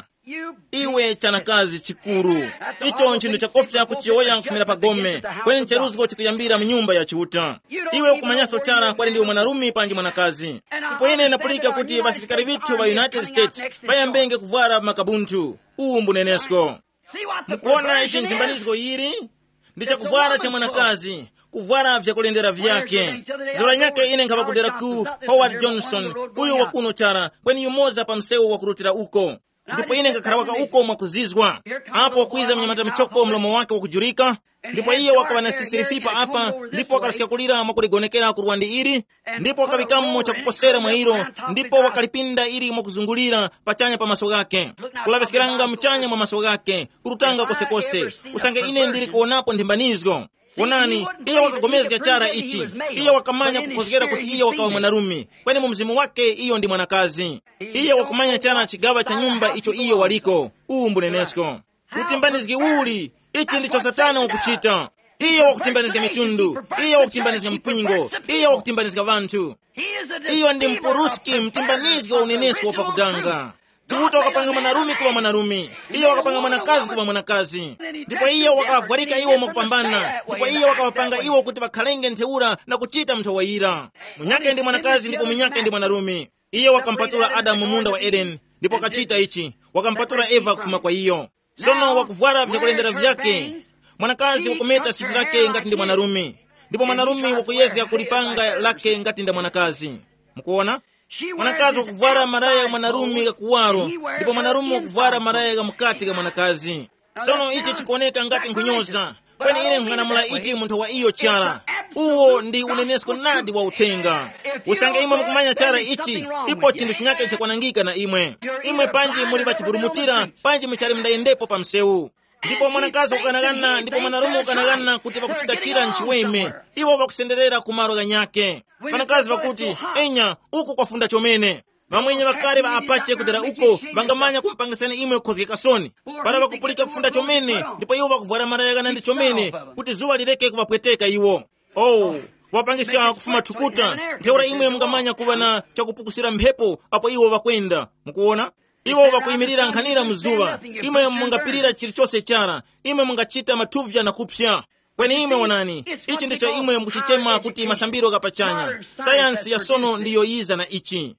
Iwe chanakazi chikuru icho nchindu chakofya kuchiyoya nkufumira pagome kweni ncheruziko chikuyambira mnyumba ya chiuta. Iwe ukumanyaso chara kwali ndiwe mwanarumi panji mwanakazi. Ipo ine inapulika kuti basilikali vithu wa United States bayambenge kuvara makabuntu uumbu nenesko. Mukuona ichi nzimbaniziko iri ndicha kuvara cha mwanakazi kuvara vyakulendera vyake. Zora nyake ine nkava kudera ku Howard Johnson uyu wakuno chara kweni yumoza pa mseu wakurutira uko ndipo ine ngakharawaka uko mwakuzizwa apo wakwiza mnyamata michoko mlomo wake wakujurika ndipo iye wakawa na sisirifipa apa ndipo wakarasika kulira mwakuligonekera kuruwandi iri ndipo wakabikamo chakuposera mwa iro ndipo wakalipinda iri mwakuzungulira pachanya pa maso gake kulabesikiranga mchanya mwa maso gake kurutanga kosekose usange ine ndiri kuonapo ndimbanizgo. Onani, iyo wakagomezga chara ichi. Iyo wakamanya kukozgera kuti iyo wakawa mwanarume. Kwani mumzimu wake iyo ndi mwanakazi. Iyo wakumanya chara chigawa cha nyumba icho iyo waliko. Uumbu nenesko. Utimbanizgi uli. Ichi ndicho satana wakuchita. Iyo wakutimbanizga mitundu. Iyo wakutimbanizga mpingo. Iyo wakutimbanizga vantu. Iyo ndi mpuruski mtimbanizga unenesko wapakudanga. Chiuta wakapanga mwanarume kuwa mwanarume. Iyo wakapanga mwanakazi kuwa mwanakazi. Ndipo iyo wakavwarika iwo mwakupambana. Ndipo iyo wakawapanga iwo kuti wakhalenge ntheura na kuchita mthawayira. Munyake ndi mwanakazi ndipo munyake ndi mwanarume. Iyo wakampatula Adamu munda wa Eden. Ndipo wakachita ichi. Wakampatula Eva kufuma kwa iyo. Sono wakuvwara vyakulendera vyake. Mwanakazi wakumeta sisi lake ngati ndi mwanarume. Ndipo mwanarume wakuyezga kulipanga lake ngati ndi mwanakazi. Mkuona? Mwanakazi wakuvara maraya ya mwanarume ga kuwaro ndipo mwanarume wakuvara maraya ga mkati ga mwanakazi. Sono ichi chikuoneka ngati nkunyoza kweni ine nganamula ichi munthu wa iyo chara uwo ndi unenesko nadi wa utenga. Usange imwe mkumanya chara ichi ipo chindu chinyake chakwanangika na imwe imwe panji muli bachipurumutira panji mchari mdayendepo pa mseu. Ndipo mwanakazi wakanagana ndipo mwanarume wakanagana kuti wakuchita chira nchiweme iwo wakusenderera kumaro ganyake. Mwanakazi wakuti enya uku kwa funda chomene vamwenye vakare va apache kudera uko vangamanya kumpangisana imwe kukhozgeka soni para vakupulika kufunda chomene ndipo iwo vakuvwara maraya gana ndi chomene kuti zuwa lireke kuvapweteka iwo. Oh, wapangisa kufuma thukuta ntheura imwe mungamanya kuva na chakupukusira mphepo apo iwo vakwenda. Mukuona? Iwo vakuyimirira nkhanira mzuwa imwe mungapirira chilichonse chara imwe mungachita mathuvya na kupsya. Kweni imwe wanani ichi ndicho imwe mukuchichema kuti masambiro kapachanya. Sayansi ya sono ndiyo iza na ichi.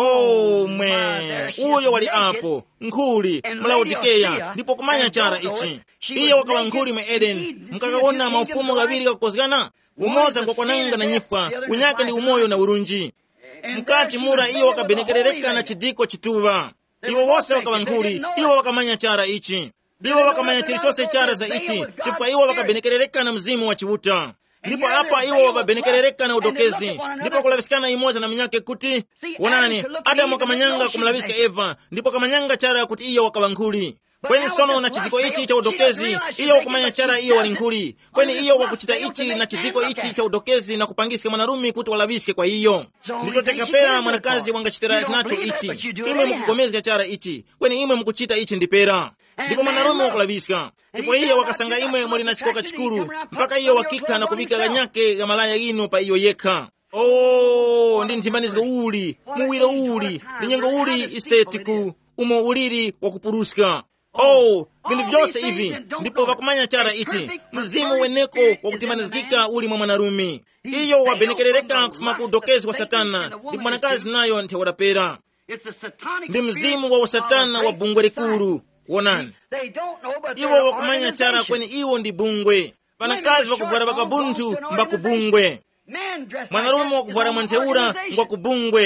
Oh mwe uyo wali apo nkhuli mlaudikeya ndipo kumanya chara ichi. Iyo wakawa nkhuli mwe Eden mkakaona maufumu gaviri kakukozgana umoza ngokwananga na nyifwa unyake ndi umoyo na urunji. Mkati mura iyo wakabenekerereka na chidiko chituva. Iwo wose wakawa nkhuli iwo wakamanya chara ichi. Iwo wakamanya chilichonse chara za ichi chifukwa iwo wakabenekerereka na mzimu wa chiuta. Ndipo apa iwo wabenekerereka na udokezi ndipo kulavisikana imoza na mnyake kuti wonani Adamu wakamanyanga kumlavisika Eva ndipo kamanyanga chara kuti iyo wakawa nkhuli. Kweni sono na chidiko ichi cha udokezi iyo wakumanya chara iyo wali nkhuli. Kweni iyo wakuchita ichi na chidiko ichi cha udokezi na kupangisika mwanarume kuti walavisike kwa iyo. Ndicho tekapera mwanakazi wangachitira nacho ichi imwe mukugomezga chara ichi kweni imwe mukuchita ichi ndipera ndipo mwanarume wakulavisika. Ndipo iyo wakasanga imwe muli na chikoka chikuru mpaka iyo wakika na kuvika ganyake ga malaya ino pa iyo yekha. Oh, ndi nthimbanizga uli muwire uli ndi nyengo uli isetiku umo uliri wakupuruska. Oh, vindu vyose ivi ndipo vakumanya chara ichi mzimu weneko wakutimbanizgika uli mwa mwanarume. Iyo wabenekerereka kufuma kudokezi kwa Satana ndipo mwanakazi nayo nthewodapera ndi mzimu wa Satana wa bungwe likuru. Wonani iwo wakumanya chara kweni iwo ndi bungwe. Vanakazi vakuvwara vakabuntu mbakubungwe. Mwanarume wakuvwara mwantheura ngwakubungwe.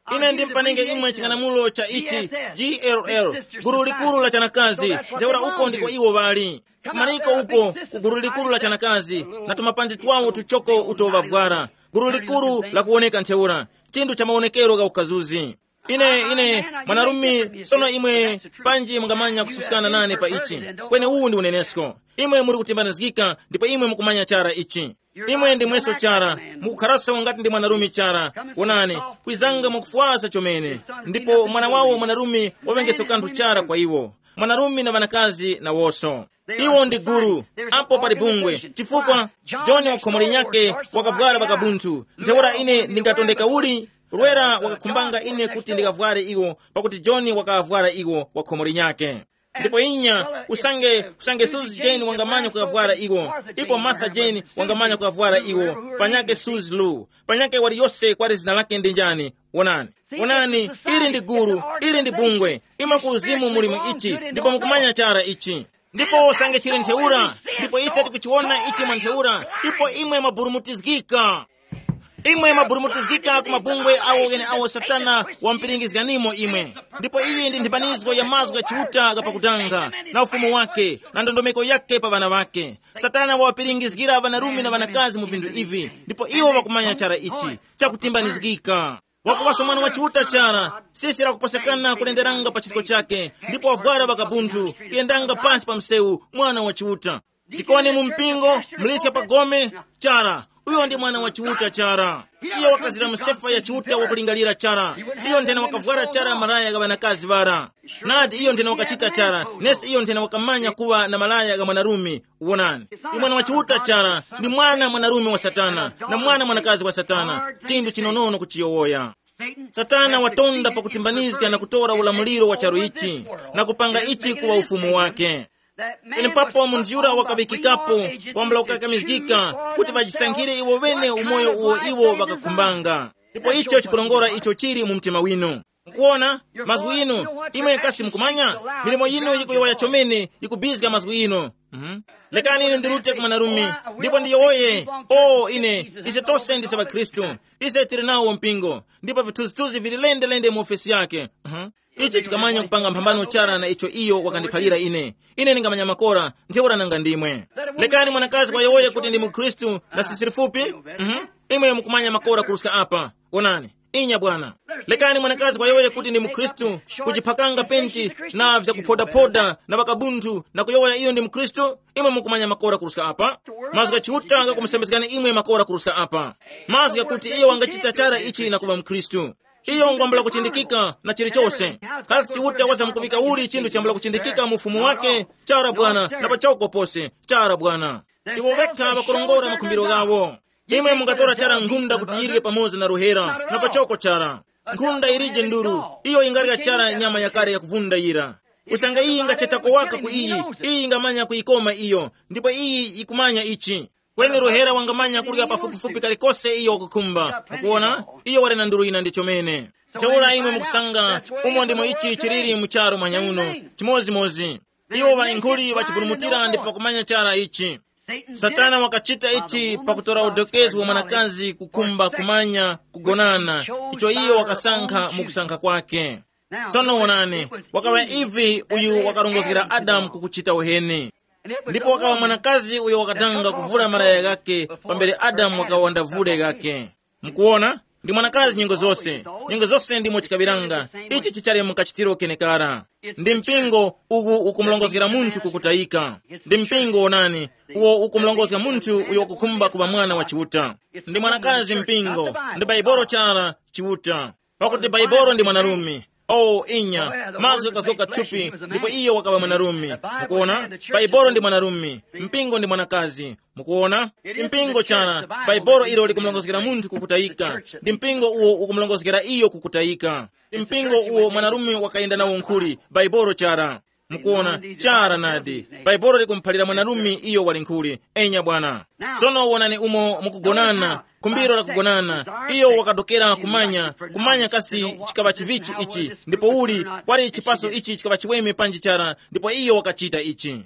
ine ndimpanenge imwe ching'anamulo cha ichi G L L, gulu likulu la chanakazi. Ntheura uko ndiko iwo bali kumaniko uko ku gulu likulu la chanakazi, na tumapandi twawo tuchoko utovavwara. Gulu likulu la kuoneka ntheura, chindu cha maonekero ga ukazuzi. Ine ine mwanarumi sono imwe panji mungamanya kususikana nane pa ichi. Kwene uwu ndi unenesko. Imwe muri kutimbanizgika, ndipo imwe mukumanya chara ichi. Imwe ndi mweso chara, mukukharasa wangati ndi mwanarumi chara. Onani, kuizanga mukufuasa chomene. Ndipo mwana wawo mwanarumi wavengeso kantu chara kwa iwo. Mwanarumi na vanakazi na woso. Iwo ndi guru, apo pali bungwe. Chifukwa, John wakhomoli nyake wakavwara vakabuntu. Ntheura ine ndingatondeka uli, Rwera wakakumbanga ine kuti ndikavware iwo, pakuti John wakavwara iwo wakhomoli nyake. Ndipo inya, usange, usange Suzy Jane wangamanya kukavwara iwo. Ipo Martha Jane wangamanya kukavwara iwo. Panyake Suzy Lou. Panyake wali yose kwa zina lake ndi njani. Onani. Onani, ili ndi guru, ili ndi bungwe. Ima kuzimu mulimu ichi, ndipo mukumanya chara ichi. Ndipo sange chiri ntheura, ndipo ise tikuchiona ichi mwa ntheura. Ipo imwe maburumutizgika. Imwe maburumutizgika kumabungwe awo ene awo satana wampiringizganimo imwe. Ndipo iyi ndi ndipanizo ya mazgu ya chiuta gapakutanga, na ufumu wake, na ndondomeko yake pa vana wake. Satana wapiringizgira vanarumi na vanakazi mu vindu ivi. Ndipo iwo wakumanya chara ichi, chakutimbanizgika. Wakuwaso mwana wa chiuta chara, sisi la kuposekana kulenderanga pa chisiko chake. Ndipo wavwara vakabuntu, kuyendanga pansi pa mseu, mwana wa chiuta. Tikoni mumpingo, mlisia pa gome, chara. Uyo ndi mwana wa chiuta chara. Iyo wakazira msefa ya chiuta wakulingalira chara. Iyo ndena wakavwara chara malaya ga vanakazi vara. Nadi iyo ndena wakachita chara. Nesi iyo ndena wakamanya kuwa na malaya ga mwanarumi. Uonani. Ni mwana wa chiuta chara. Ni mwana mwanarumi wa satana. Na mwana mwanakazi wa satana. Chindu chinonono kuchiyowoya. Satana watonda pa kutimbanizika na kutora ulamuliro wa charo ichi. Na kupanga ichi kuwa ufumu wake. Ine papo munziura wakabikikapo kwambala ukakamizgika kuti vajisangire iwo vene umoyo uwo iwo wakakumbanga. Ndipo icho chikulongora icho chiri mu mtima wino. Mkuona mazgu ino imwe kasi mkumanya milimo ino yiko yoya chomene yikubizga mazgu ino. Mhm. Lekani ine ndirute kumanarumi. Ndipo ndiyo oye. Oh ine ise tose ndise wa Kristu. Ise tirinawo mpingo. Ndipo vituzi vililende lende mu ofisi yake. Mhm. Ichi chikamanya kupanga mpambano chara na icho iyo wakandipalira ine. Ine ningamanya makora, ntheura nanga ndimwe. Lekani mwanakazi kwa yoye kuti ndi mukristu na sisiri fupi. Mhm. Imwe mukumanya makora kuruska apa. Onani. Inya bwana. Lekani mwanakazi kwa yoye kuti ndi mukristu, kujipakanga penti na vya kupoda-poda na wakabuntu na kuyoya iyo ndi mukristu. Imwe mukumanya makora kuruska apa. Mazu ya chiuta anga kumsembezgani imwe makora kuruska apa. Mazu ya kuti iyo wangachita chara ichi na kuwa mukristu. Iyo ngwambala kuchindikika na chiri chose. Kasi chiuta waza mkuvika uli chindu chambala kuchindikika mufumu wake. Chara bwana na pachoko pose. Chara bwana. Iwo weka wakurongora makumbiro gawo. Imwe mungatora chara ngunda kutiyirike pamoza na ruhera. Na pachoko chara. Ngunda irije nduru. Iyo ingarika chara nyama ya kare ya kuvunda ira. Usanga iyi ingachetako waka ku iyi. Iyi ingamanya kuikoma iyo. Ndipo iyi ikumanya ichi. Kwenye ruhera wangamanya kuriga pafupi-fupi kalikose iyo kukumba. Mkuona? Iyo wale na nduru ina ndichomene. Chaula imwe mkusanga. Umo ndimo ichi chiriri mcharo manyauno. Chimozi mozi. Iyo wa inguli wachipurumutira ndipo wakumanya chara ichi. Satana wakachita ichi pakutora udokezi wa manakazi kukumba kumanya kugonana. Icho iyo wakasanka mukusanka kwake. Sono onane. Wakawa hivi uyu wakarongozgira Adam kukuchita uheni. Ndipo wakawa mwanakazi uyo wakatanga kuvula maraya gake pambele Adamu wakawanda vule gake. Mkuona? Ndi mwanakazi nyingo zose. Nyingo zose ndi mochikabiranga. Ichi chichari mkachitiro kenekara. Ndi mpingo ugu ukumlongozgira muntu kukutaika. Ndi mpingo onani. Uo ukumlongozgira muntu uyo kukumba kuwa mwana wa chiuta. Ndi mwanakazi mpingo. Ndi baiboro chara chiuta. Pakuti baiboro ndi mwanarumi. Oh inya, mazu yakazoka chupi, ndipo iyo wakawa mwanarumi. Mkuona? Baiboro ndi mwanarumi, mpingo ndi mwanakazi. Mkuona? Mpingo chana, baiboro ilo likumlongozgira muntu kukutaika. Ndi mpingo uo ukumlongozgira iyo kukutaika. Mpingo uo mwanarumi wakaenda na unkuli, baiboro chara. Mkuona? Chara nadi. Baiboro likumpalira mwanarumi iyo walinkuli. Enya bwana. Sono wanani umo mukugonana. Kumbiro la kugonana. Iyo wakadokera kumanya. Kumanya kasi chikaba chivichi ichi. Ndipo uli, wali chipaso ichi chikaba chiweme panji chara. Ndipo iyo wakachita ichi.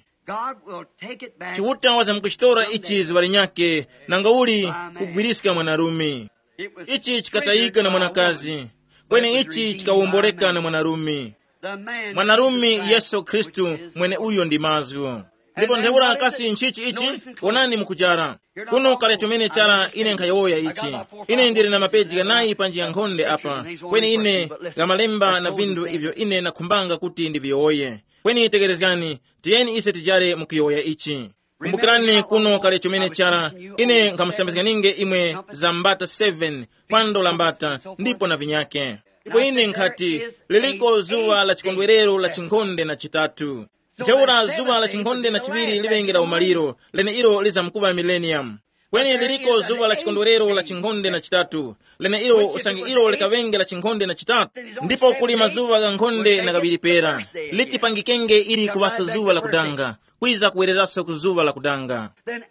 Chiuta waza mkuchitora ichi ziwali nyake. Nanga uli kugwiriska mwanarumi. Ichi chikataika na mwanakazi. kweni ichi chikawomboleka na mwanarumi mwanarumi Yesu Kristu mwene uyo ndi mazgu. Ndipo nthewula akasi nchichi ichi onani mukujara kuno kale chomene chara ine nkhayoya ichi ine ndiri na mapeji kanayi panji ya nkhonde apa kweni ine gamalemba na vindu ivyo ine nakhumbanga kuti ndiviyoye kweni tegerezgani tiyeni ise tijare mukuyoya ichi. Kumbukirani kuno kale chomene chara ine nkamusambizganinge imwe za mbata seven pando la mbata ndipo na vinyake. Ndipo ine nkhati liliko zuwa la chikondwerero la chinkhonde na chitatu. Nthewula zuwa la chinkhonde na chiviri livengera umaliro lene ilo lizamkuva millennium. Kweni liliko zuwa la chikondwerero la chinkhonde na chitatu lene ilo usangi ilo likavengera chinkhonde na chitatu. Ndipo kuli mazuwa ga nkhonde na kabiri pera litipangikenge ili kuvasa zuwa la kudanga kwiza kuwereraso kuzuwa la kudanga.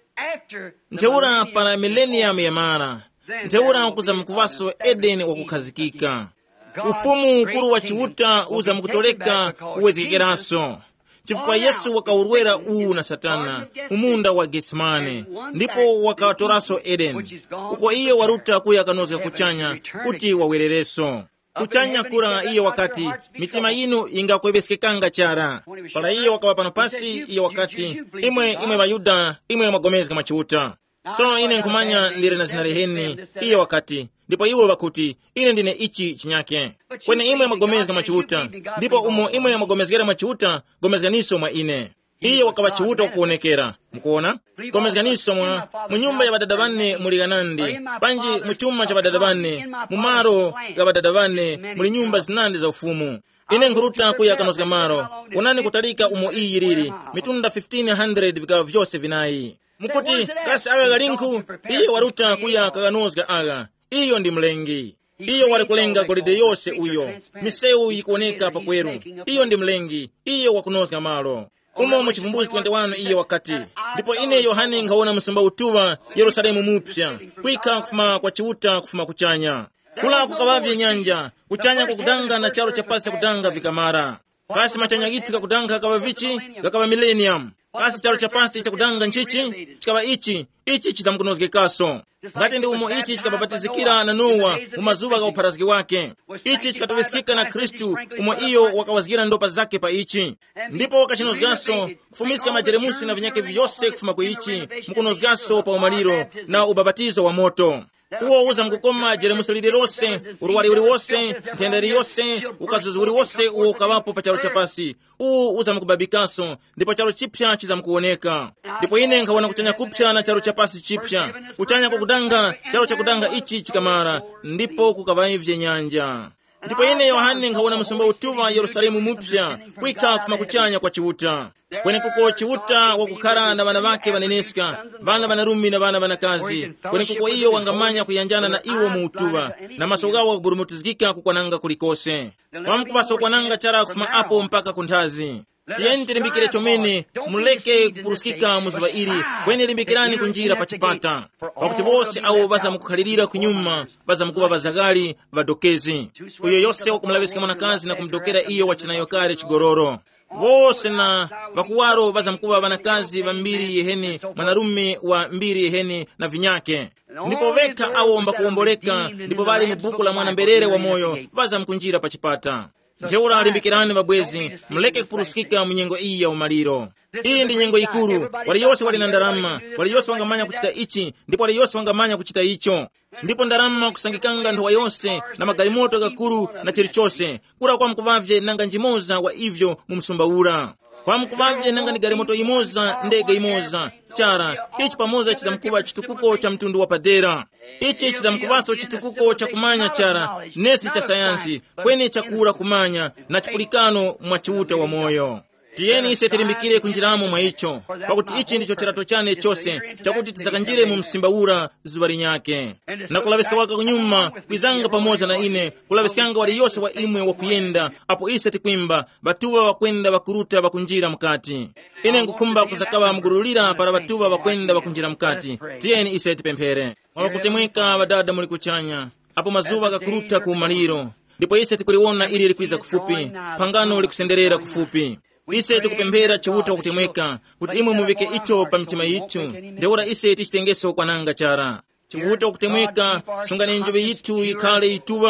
Nthewula para millennium ya mara nthewula kuzamkuvaso Edeni wakukhazikika. Ufumu ukuru wa chiuta uzamkutoleka kuwezekeraso chifukwa Yesu wakaurwera uu na Satana umunda wa Getsemane ndipo wakatoraso Eden. Uko iyo waruta kuya kanozga kuchanya kuti wawerereso kuchanya kura iyo wakati mitima yinu ingakwebesekekanga chara pala iyo wakawa pano pasi iyo wakati imwe imwe Bayuda imwe magomezga machiuta. So ine nkumanya ndire na zinareheni iyo wakati ndipo iwo wakuti ine ndine ichi chinyake kweni imwe magomezga machiuta ndipo umo imwe magomezgera machiuta gomezganiso mwa ine iyo wakawa chiuta wakuonekera mukuona gomezganiso mwa munyumba ya badada bane muli ganandi panji muchuma cha badada bane mumaro ga badada bane muli nyumba zinandi za ufumu. Ine nkuruta kuya kanozga maro unani kutalika umo iyi riri mitunda fifteen hundred vikawa vyose vinayi mukuti kasi aga galinku iyo waruta kuya kaganozga aga iyo ndi mlengi iyo wali kulenga golide yose uyo miseu ikuoneka pakweru iyo ndi mlengi iyo wakunozga malo umo muchivumbuzi twenty-one iyo wakati. Ndipo ine Yohane nkaona msumba utuwa Yerusalemu mupya kwika kufuma kwa chiuta kufuma kuchanya kula kukavavye nyanja kuchanya kukudanga na charo cha pasi kudanga vikamara kasi machanya gitu kakudanga kava vichi kakava millennium kasi charo cha pasi cha kudanga nchichi chikava ichi ichi chizamkunozge kaso ngati ndi umo ichi chikababatizikira na Nowa mumazuva ga upharazgi wake ichi chikatowesikika na Kristu umo iyo wakawazgira ndopa zake pa ichi ndipo wakachinozgaso kufumisika majeremusi na vinyake vyose kufuma kwa ichi mukunozgaso pa umaliro na ubabatizo wa moto. Uwo uza mkukoma jeremusi lililose uruwali uri wose ntenderi yose ukazuzi uri wose uwo ukavapo pa charo chapasi uwu uza mkubabikaso ndipo charo chipya chiza mkuoneka. Ndipo ine nkawona kuchanya kupya na charo chapasi chipya kuchanya kukudanga charo cha kudanga ichi chikamara ndipo kukavaivye nyanja. Ndipo ine Yohane nkawona msumba utuwa Yerusalemu mupya kwika kufuma kuchanya kwa chiuta kweni kuko chiuta wakukara na bana bake baneneska bana banarumi na bana banakazi kweni kuko iyo wangamanya kuyanjana na iwo muutuwa na masogawa wakuburumutizgika kukwananga kulikose wamkuvasa kukwananga chara kufuma apo mpaka kunthazi. Tiyeni tilimbikire chomene muleke kupurusikika muzuva ili kweni limbikirani kunjira pachipata wakuti bose awo baza mukukhalirira kunyuma baza mukuba bazagali vadokezi uyo yose wakumulawisika mwanakazi na kumdokera iyo wachinayo kare chigororo bose na vakuwaro baza mkuba banakazi va mbiri yeheni mwanarume wa mbiri yeheni na vinyake ndipo veka awo mbakuomboleka ndipo bali mubuku la mwana mberere wa moyo baza mkunjira pachipata. Njeura alimbikirani babwezi mleke kupurusikika munyengo iyi ya umaliro. Iyi ndi nyengo ikuru wali yose wali na ndarama wali yose wangamanya kuchita ichi ndipo wali yose wangamanya kuchita icho ndipo ndarama kusangikanga ndowa yose na magalimoto gakuru na chilichose kura kwa mkuvavye nanga njimoza wa ivyo mumsumbaura kwa mkuvavye nanga ni galimoto imoza ndege imoza chara ichi pamoza chizamkuva chitukuko cha mtundu wa padera ichi chizamkuvaso chitukuko cha kumanya chara nesi cha sayansi kweni chakura kumanya na chipulikano mwa chiuta wa moyo. Tiyeni ise tilimbikire kunjiramo mwa icho pakuti ichi ndicho chirato chane chose chakuti tisakanjire mu msimbaura zuvari nyake na kulavisika waka kunyuma kwizanga pamoja na ine kulavisikanga wali yose wa imwe wa kuyenda apo ise tikwimba batuwa wakwenda bakuruta bakunjira mkati ine ngukumba kuzakawa mgurulira para batuwa wakwenda bakunjira mkati. Tiyeni ise tipemphere wakutemweka badada muli kuchanya apo mazuva gakuruta kuumaliro ndipo ise tikuliwona ili likwiza kufupi pangano likusenderera kufupi ise tikupempera chiuta wakutemweka kuti imwe muvike icho pa mitima yitu ndeura ise tichitengeso kwananga chara chiuta wakutemweka sungani njobe yitu ikhale ituwa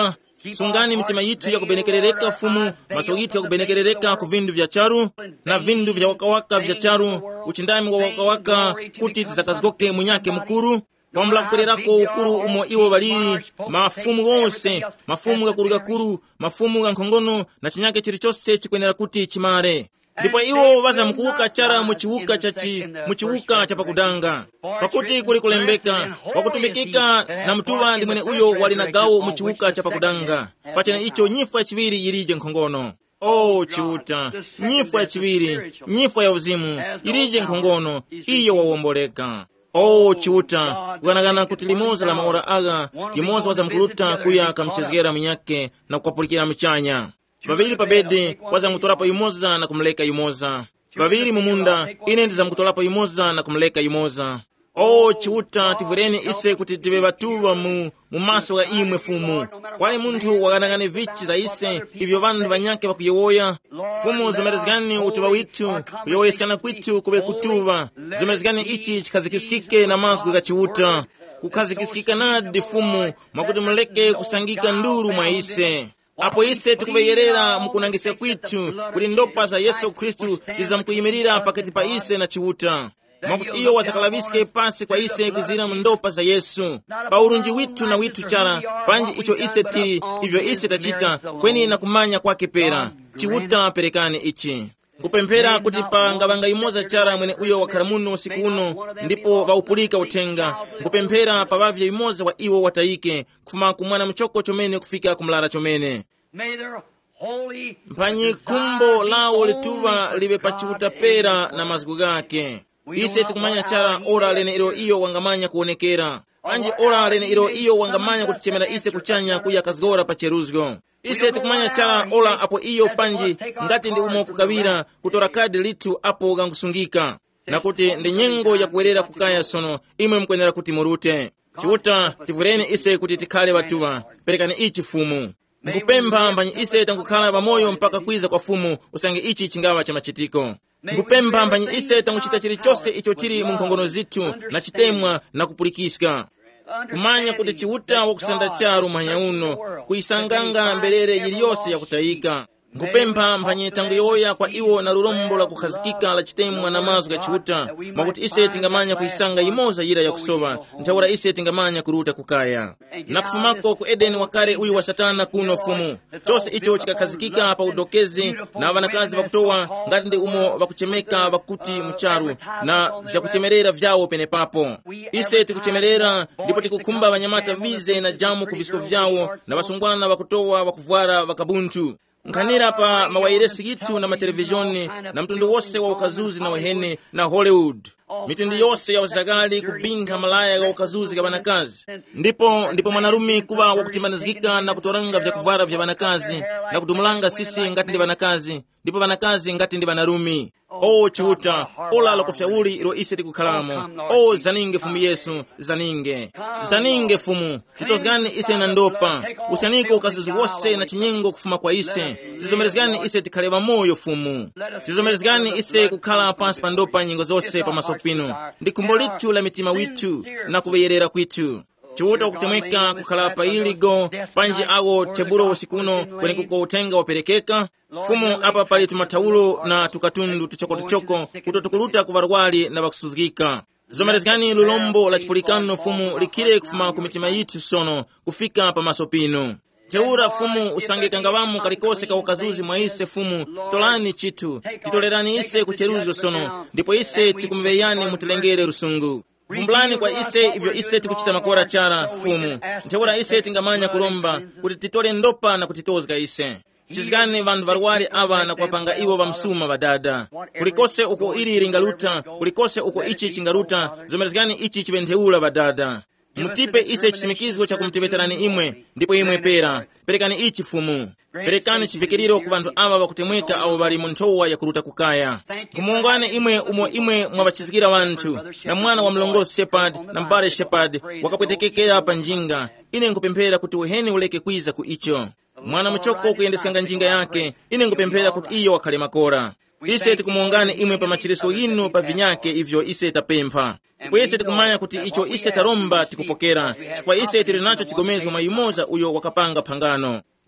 sungani mitima yithu yakubenekerereka fumu, maso yithu yakubenekerereka ku vindu vya charu na vindu vya wakawaka vya charu, uchindami wa wakawaka kuti tizakazgoke munyake mukuru kwambula kupererako ukuru umo iwo baliri mafumu wonse, mafumu gakuru-gakuru, mafumu gankhongono na chinyake chilichonse chikwenera kuti chimare. Ndipo iwo bazamukuuka chara muchiwuka chachi muchiwuka cha pakudanga, pakuti kuli kulembeka wakutumikika na mtuwa ndi mwene uyo wali na gawo muchiwuka cha pakudanga, pachene icho nyifwa ya chiviri yirije nkhongono. Oh chiuta, nyifwa ya chiviri, nyifwa ya uzimu yirije nkhongono, iyo wawomboleka. Oh chiuta, kuganagana kuti limoza la maora aga limoza wazamkuluta kuya kamchezgera mnyake na kukapulikira mchanya. Babili pabede wazamutolapo yumoza na kumleka yumoza. Babili mumunda ine ndizamutolapo yumoza na kumleka yumoza. Oh chiuta, tivureni ise kuti tive batuwa mu mumaso ga imwe fumu. Kwale muntu waganagane vichi za ise ivyo vandu vanyake wakuyewoya. Fumu zimerezgani utuwa witu kuyewoyeskana kwitu kube kutuwa. Zimerezgani ichi chikazikisikike na masu kwa chiuta. Kukazikisikika nadi fumu makuti mleke kusangika nduru mwa ise. Apo ise tikubeyerera mukunangisa kwitu kuti ndopa za Yesu Kristu izamkuyimirira pakati pa ise na chiuta. Makuti iyo wazakalabiske pasi kwa ise kuzira mundopa za Yesu. Pa urunji witu na witu chara, panji icho ise tiri, ivyo ise tachita, kweni na kumanya kwa kipera. Chiuta perekane ichi. Kupempera kuti pa ngabanga imoza chara mwene uyo wakaramuno siku uno, ndipo waupulika utenga. Kupempera pa wavya imoza wa iwo wataike, kufuma kumwana mchoko chomene kufika kumlara chomene. Mpanyi kumbo lao lituva libe pachiuta pera na mazgu gake. Ise tukumanya chara ora lene iro iyo wangamanya kuonekera. Panji ora lene iro iyo wangamanya kutichemera ise kuchanya kuya kazgora pa cheruzgo. Ise tukumanya chara ora apo iyo panji ngati ndi umo kukawira kutora kadi litu apo gangusungika. Na kuti ndi nyengo ya kuwerera kukaya sono imwe mkwenera kuti murute. Chiuta tivureni ise kuti tikhale watuwa, perekani ichi fumu. Nkupemba mbanyi ise tangukhala pamoyo mpaka kwiza kwa fumu usange ichi chingawa cha machitiko. Nkupemba mbanyi ise tanguchita chilichonse icho chiri mu nkhongono zithu na chitemwa na kupulikiska. Kumanya kuti chiuta wakusanda charu mwanya uno kuisanganga mbelere yiliyose ya kutayika. Nkupemba mbanyi tangu yoya kwa iwo na lulombo la kukhazikika la chitemwa na mazu ga chiuta, makuti ise tingamanya kuisanga imoza yira ya kusoba, nchaura ise tingamanya kuruta kukaya. Na kufumako ku Edeni wakare uyu wa Satana kuno fumu, chose icho chikakhazikika pa udokezi na wanakazi wakutowa ngati ndi umo wakuchemeka wakuti mcharu na vya kuchemerera vyao pene papo. Ise tikuchemerera ndipo tikukumba wanyamata vize na jamu kuvisiko vyao na wasungwana wakutowa wakuvwara wakabuntu. Nkhanira pa mawairesi gitu na matelevisioni na mtundu wose wa ukazuzi na wahene na Hollywood. Mitundi yose ya uzagali kubinga malaya ya ukazuzi ka banakazi. Ndipo ndipo mwanarumi kuwa wakutimanizgika na kutoranga vya kuvara vya banakazi na kutumulanga sisi ngati ndi banakazi. Ndipo banakazi ngati ndi banarumi. O chiuta, ola la kufyauli ilo ise tikukhalamo. O zaninge fumu Yesu, zaninge. Zaninge fumu, titozgani ise na ndopa. Usaniko ukazuzi wose na chinyengo kufuma kwa ise. Tizomerezgani ise tikhaleva moyo fumu. Tizomerezgani ise kukhala pansi pa ndopa nyingo zose pa masopino. Ndikumbo litu la mitima witu na kuveyerera kwitu. Chiuta kutemweka kukhala pa iligo, panji ago teburo usikuno kwenye kuko utenga waperekeka. Fumu apa pali tumataulo na tukatundu tuchoko tuchoko kutotukuluta kuvarwali na wakusuzgika. Zomerezgani lulombo la chipulikano fumu likire kufuma kumitima yitu sono kufika pa masopino. Teura fumu usange kangawamu kalikose ka ukazuzi mwa ise fumu tolani chitu. Titolerani ise kucheruzo sono, ndipo ise tikumveyani mutilengere rusungu. Vumbulani kwa ise ivyo ise tikuchita makora chara fumu. Teura ise tingamanya kulomba kuti titole ndopa na kutitozga ise. Chizgani vandu varwali ava na kuwapanga iwo vamsuma vadada. Kulikose uko ili ringaluta, kulikose uko ichi chingaluta, zomerezgani ichi chiventeula vadada. Mutipe ise chisimikizgo cha kumtiveterani imwe, ndipo imwe pera. Perekani ichi fumu. Perekani chivikiriro ku vandu ava wakutemweka au vari muntowa ya kuruta kukaya. Kumungane imwe umo imwe mwabachizgira wantu, na mwana wa mlongozi Shepard na mbare Shepard wakapwetekekea pa njinga. Ine nkupempera kuti uheni uleke kwiza ku icho. Mwana mchoko kuyendeskanga njinga yake, ine nkupempera kuti iyo wakhale makora. Ise tikumuungane imwe pa machiriso yinu pa vinyake ivyo ise tapempha. Kwa ise tikumanya kuti icho ise taromba tikupokera. Chifukwa ise tiri nacho chigomezo mayimoza uyo wakapanga pangano.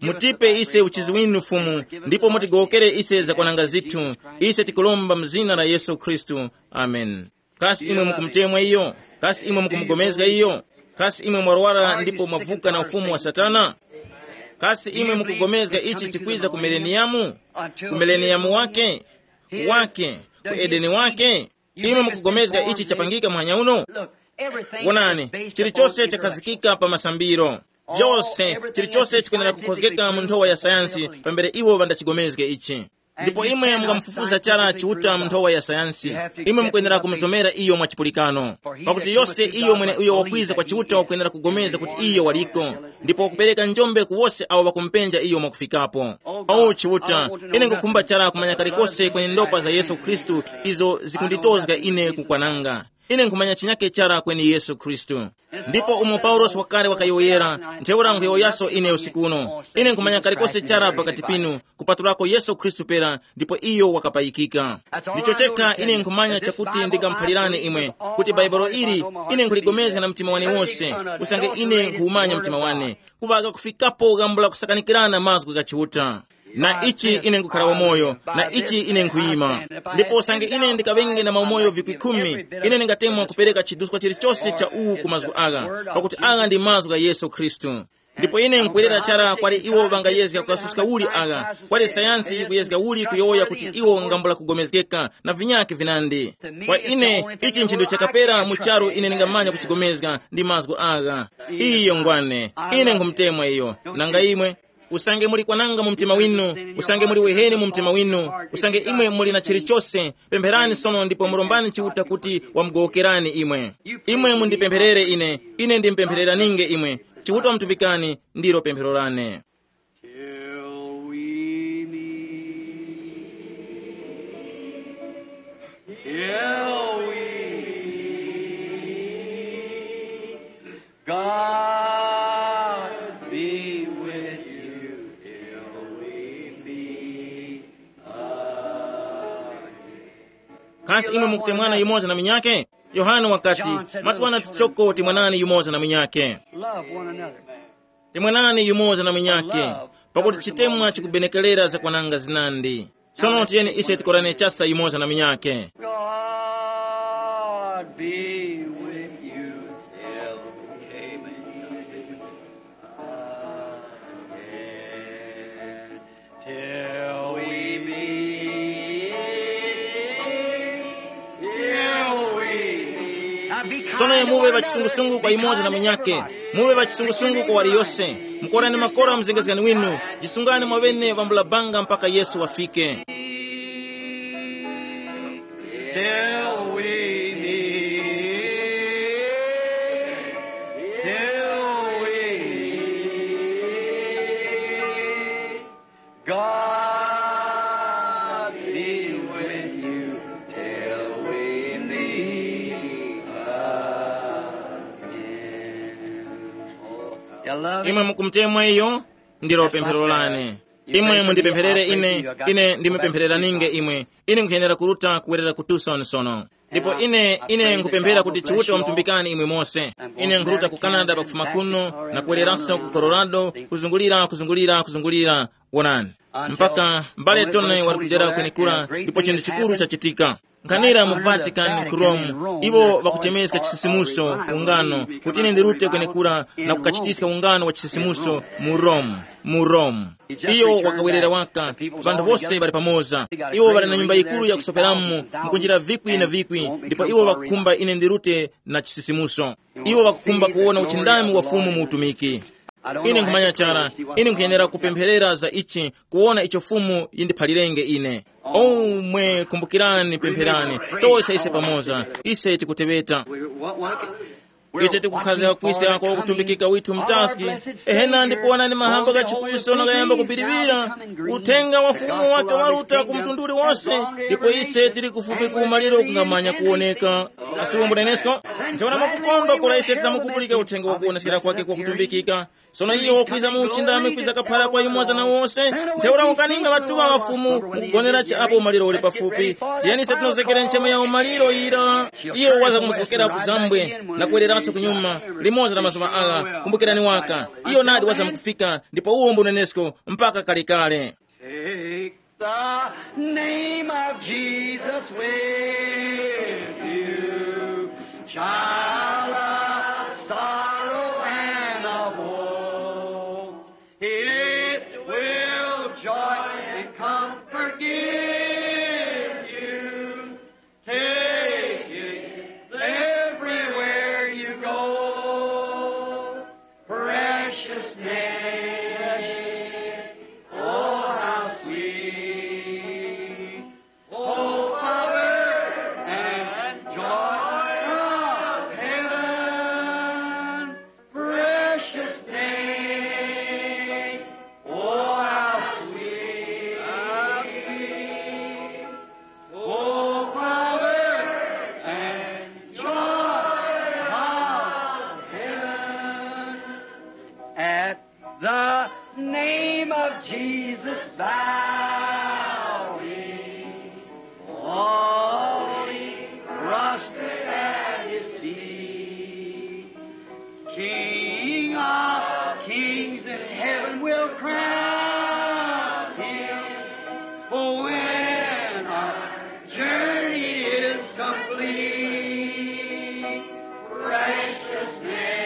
mutipe ise uchizi winu fumu, ndipo mutigokere ise zakwananga zithu, ise tikulomba mzina la Yesu Kristu. Amen. Kasi imwe mukumtemwa iyo? Kasi imwe mukumugomezga iyo? Kasi imwe mwarwara ndipo mwavuka na ufumu wa Satana? Kasi imwe mukugomezga ichi chikwiza ku mileniamu, ku mileniamu wake wake ku Edeni wake? Imwe mukugomezga ichi chapangika mwanya uno? Wonani, chili chose chakazikika pa masambiro, vyose chili chose chikwenera kukozgeka mu nthowa ya sayansi pambere iwo vandachigomezge ichi. Ndipo imwe mukamfufuza chara chiuta mu nthowa ya sayansi, imwe mukwenera kumsomera iyo mwachipulikano, pakuti yose iyo mwene uyo wakwiza kwa chiuta wakwenera kugomeza kuti iyo waliko, ndipo wakupereka njombe kuwose awo wakumpenja iyo mwakufikapo. Au chiuta, ine ngukumba chara kumanya kalikose kwenye ndopa za Yesu Kristu izo zikunditozga ine kukwananga. Ine nkumanya chinyake chara kweni Yesu Kristu. Ndipo umo Paulos wakale wakayoyera nteura nkuyoyaso ine usikuno. Ine nkumanya kalikose chara pakati pinu kupatulako Yesu Kristu pera, ndipo iyo wakapayikika. Ndichocheka ine nkumanya chakuti ndikamphalirane imwe kuti Baibolo ili ine nkuligomeza na mtima wane wose, usange ine nkuumanya mtima wane kuvaga kufikapo gambula kusakanikirana mazwi gachiuta. Na ichi ine nkukhala wa moyo, na ichi ine nkuima. Ndipo usange ine ndikavenge na maumoyo vikwi kumi, ine ningatemwa kupereka chiduswa chilichose cha uwu ku mazwi aga, pakuti aga ndi mazwi ga Yesu Kristu. Ndipo ine nkuelera chara kwali iwo vangayezga kukasuska uli aga, kwali sayansi ikuyezga uli kuyoya kuti iwo ngambula kugomezgeka na vinyake vinandi. Kwa ine ichi nchindu chakapera mucharu ine ningamanya kuchigomezga ndi mazwi aga. Iyo ngwane ine nkumtemwa iyo. Nanga imwe usange muli kwananga mu mtima winu, usange muli weheni mu mtima winu, usange imwe muli na chilichose, pempherani sono ndipo mulombani chiuta kuti wamgokerani imwe. Imwe mundipempherere ine, ine ndimpempherera ninge imwe. Chiuta mtumbikani ndilo pemphero lane. Till we meet, till we meet, God be with you till we meet again. Kasi imwe mukutemwana yumoza na minyake? Yohana wakati matwana tichoko timwanani yumoza na minyake. Love one another. Timwanani yumoza na minyake, pakuti chitemwa chikubenekelera za kwananga zinandi. Sono tiyeni ise tikorane chasa yumoza na minyake. God be with you till amen. Again, till we meet, till we meet. Now be kind Sono to muwe one bachisungusungu another. kwa imoza na minyake, muwe bachisungusungu kwa wali yose, mkorani makora mzengezgani winu, jisungani mwavene vambula banga mpaka Yesu wafike. Till we meet, till we meet, God be with you till we meet again. Imwe mukumtemwa iyo ndilo pemphero lane. Imwe mundipempherere ine, ine ndimepempherera ninge imwe. Ine nkuyenera kuruta kuwerera ku Tucson sono. Ndipo ine ine nkupemphera kuti chiuta wamtumbikani imwe mose. Ine nkuruta ku Canada pakufuma kuno na kuwereranso ku Colorado, kuzungulira kuzungulira kuzungulira wonani mpaka mbale tone wali kujera kwenikura. Ndipo chindu chikuru chachitika nkanira mu Vatican ku Rome, iwo bakutemezka chisisimuso ungano kuti ine ndirute kwenekura na kukachitiska ungano wa chisisimuso mu Rome, mu Rome. Iyo wakawerera waka, bandu bose bali pamoza. Iwo bali na nyumba ikulu ya kusoperamu, mkunjira vikwi na vikwi, ndipo iwo bakukumba ine ndirute na chisisimuso. Iwo bakukumba kuona uchindami wa fumu mu utumiki. Ine nkumanya chara, ine nkuyenera kupempherera za ichi, kuona icho fumu yindiphalirenge ine. Oh mwe kumbukirani pempherani, tosa ise pamoza, ise tikutebeta. Ise tikukhaza kwisa kwa kutumbikika witu mtaski. Ehena ndipona ni mahamba gachikuiso na gayamba kupiribira. Utenga wa fumu wake waruta kumtunduri wose. Ndipo ise tiri kufupi kumaliro kungamanya kuoneka. asiwo mbunenesko ntaona mukukondwa kulayisetsa mukupulika uthenga wokuonekera kwake kwa kutumbikika sono iyo wokwiza muchindame kwiza kaphala kwa imwaza na wonse ntaona ukanima watuwa wafumu mukugonera cha apo umaliro uli pafupi tiyeni setunozekera nchema ya umaliro ira iyo waza kumusokera kuzambwe na kueleranso kunyuma limoza na masoma aga kumbukirani waka iyo nadi waza mkufika ndipo uwo mbunenesko mpaka kalikale. The name of Jesus with you, child of sorrow and of woe. It will joy and comfort give you. Take it everywhere you go. Precious name. The name of Jesus bowing, falling, prostrate at His feet. King of kings in heaven will crown Him. For when our journey is complete, precious name.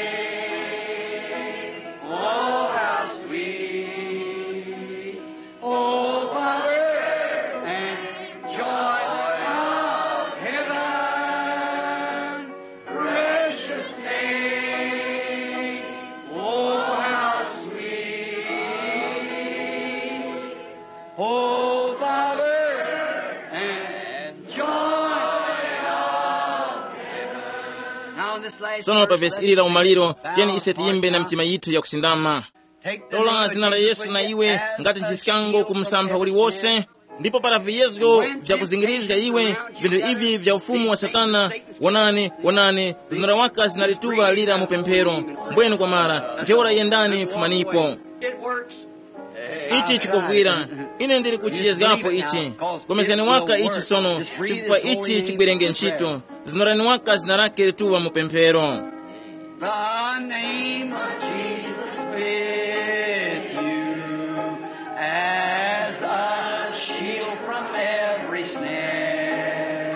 Sono pa vesi ili la umaliro tiyeni ise tiyimbe na mtima yitu ya kusindama. Tola zina la Yesu na iwe ngati nchiskango kumsampha uli wose ndipo para viyezgo vya kuzingirizga iwe vindu hivi vya ufumu wa Satana wanane wanane zinara waka zinarituva lira mupempero mbwenu kwa mara njeora yendani fumanipo ichi chikovwira ine ndiri kuchiyezgapo ichi komezani waka ichi sono chifukwa ichi chibwerenge ntchito zinorani waka zinarake rituva mupempero. The name of Jesus with you as a shield from every snare.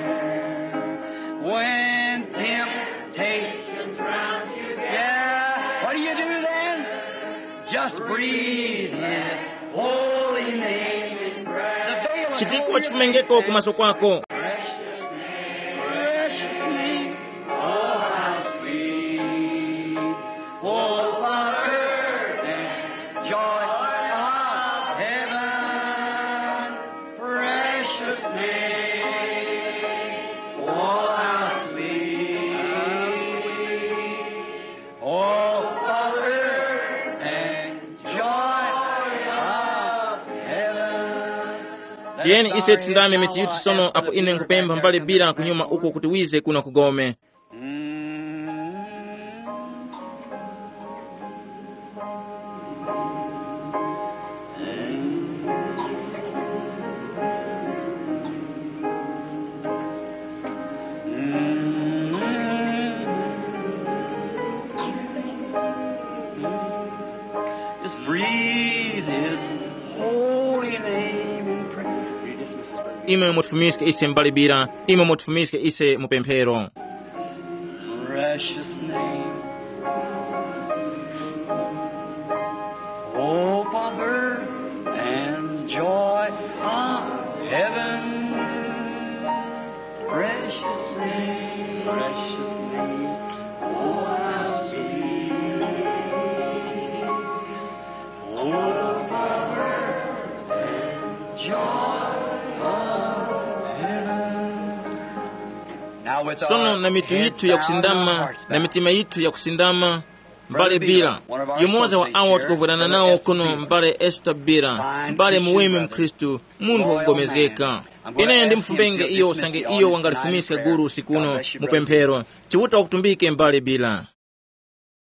When temptations round you, yeah, what do you do then? Just breathe in holy name in prayer. Chitiko chifumengeko kumaso kwako. Tiyeni ise tsindame miti yuti sono apo ine nkupemba mbali bila kunyuma uko kutiwize kuna kugome. Just breathe His holy name in prayer. Ime mutufumiske ise mbali bila, ime mutufumiske ise mupempero. Precious name, hope of earth and joy of heaven. Precious name, precious name, oh how sweet. Hope of earth and joy. Sono na mitu yitu ya kusindama na mitima yitu ya kusindama mbale bila yumoza wa awa tukuvulana nao kuno mbale esta bila mbale muweme mkristu mundu wa kugomezgeka. ine ndi mfumbenge iyo sange iyo wangalifumiske guru sikuno mupemphero chiwuta wakutumbike mbali bila.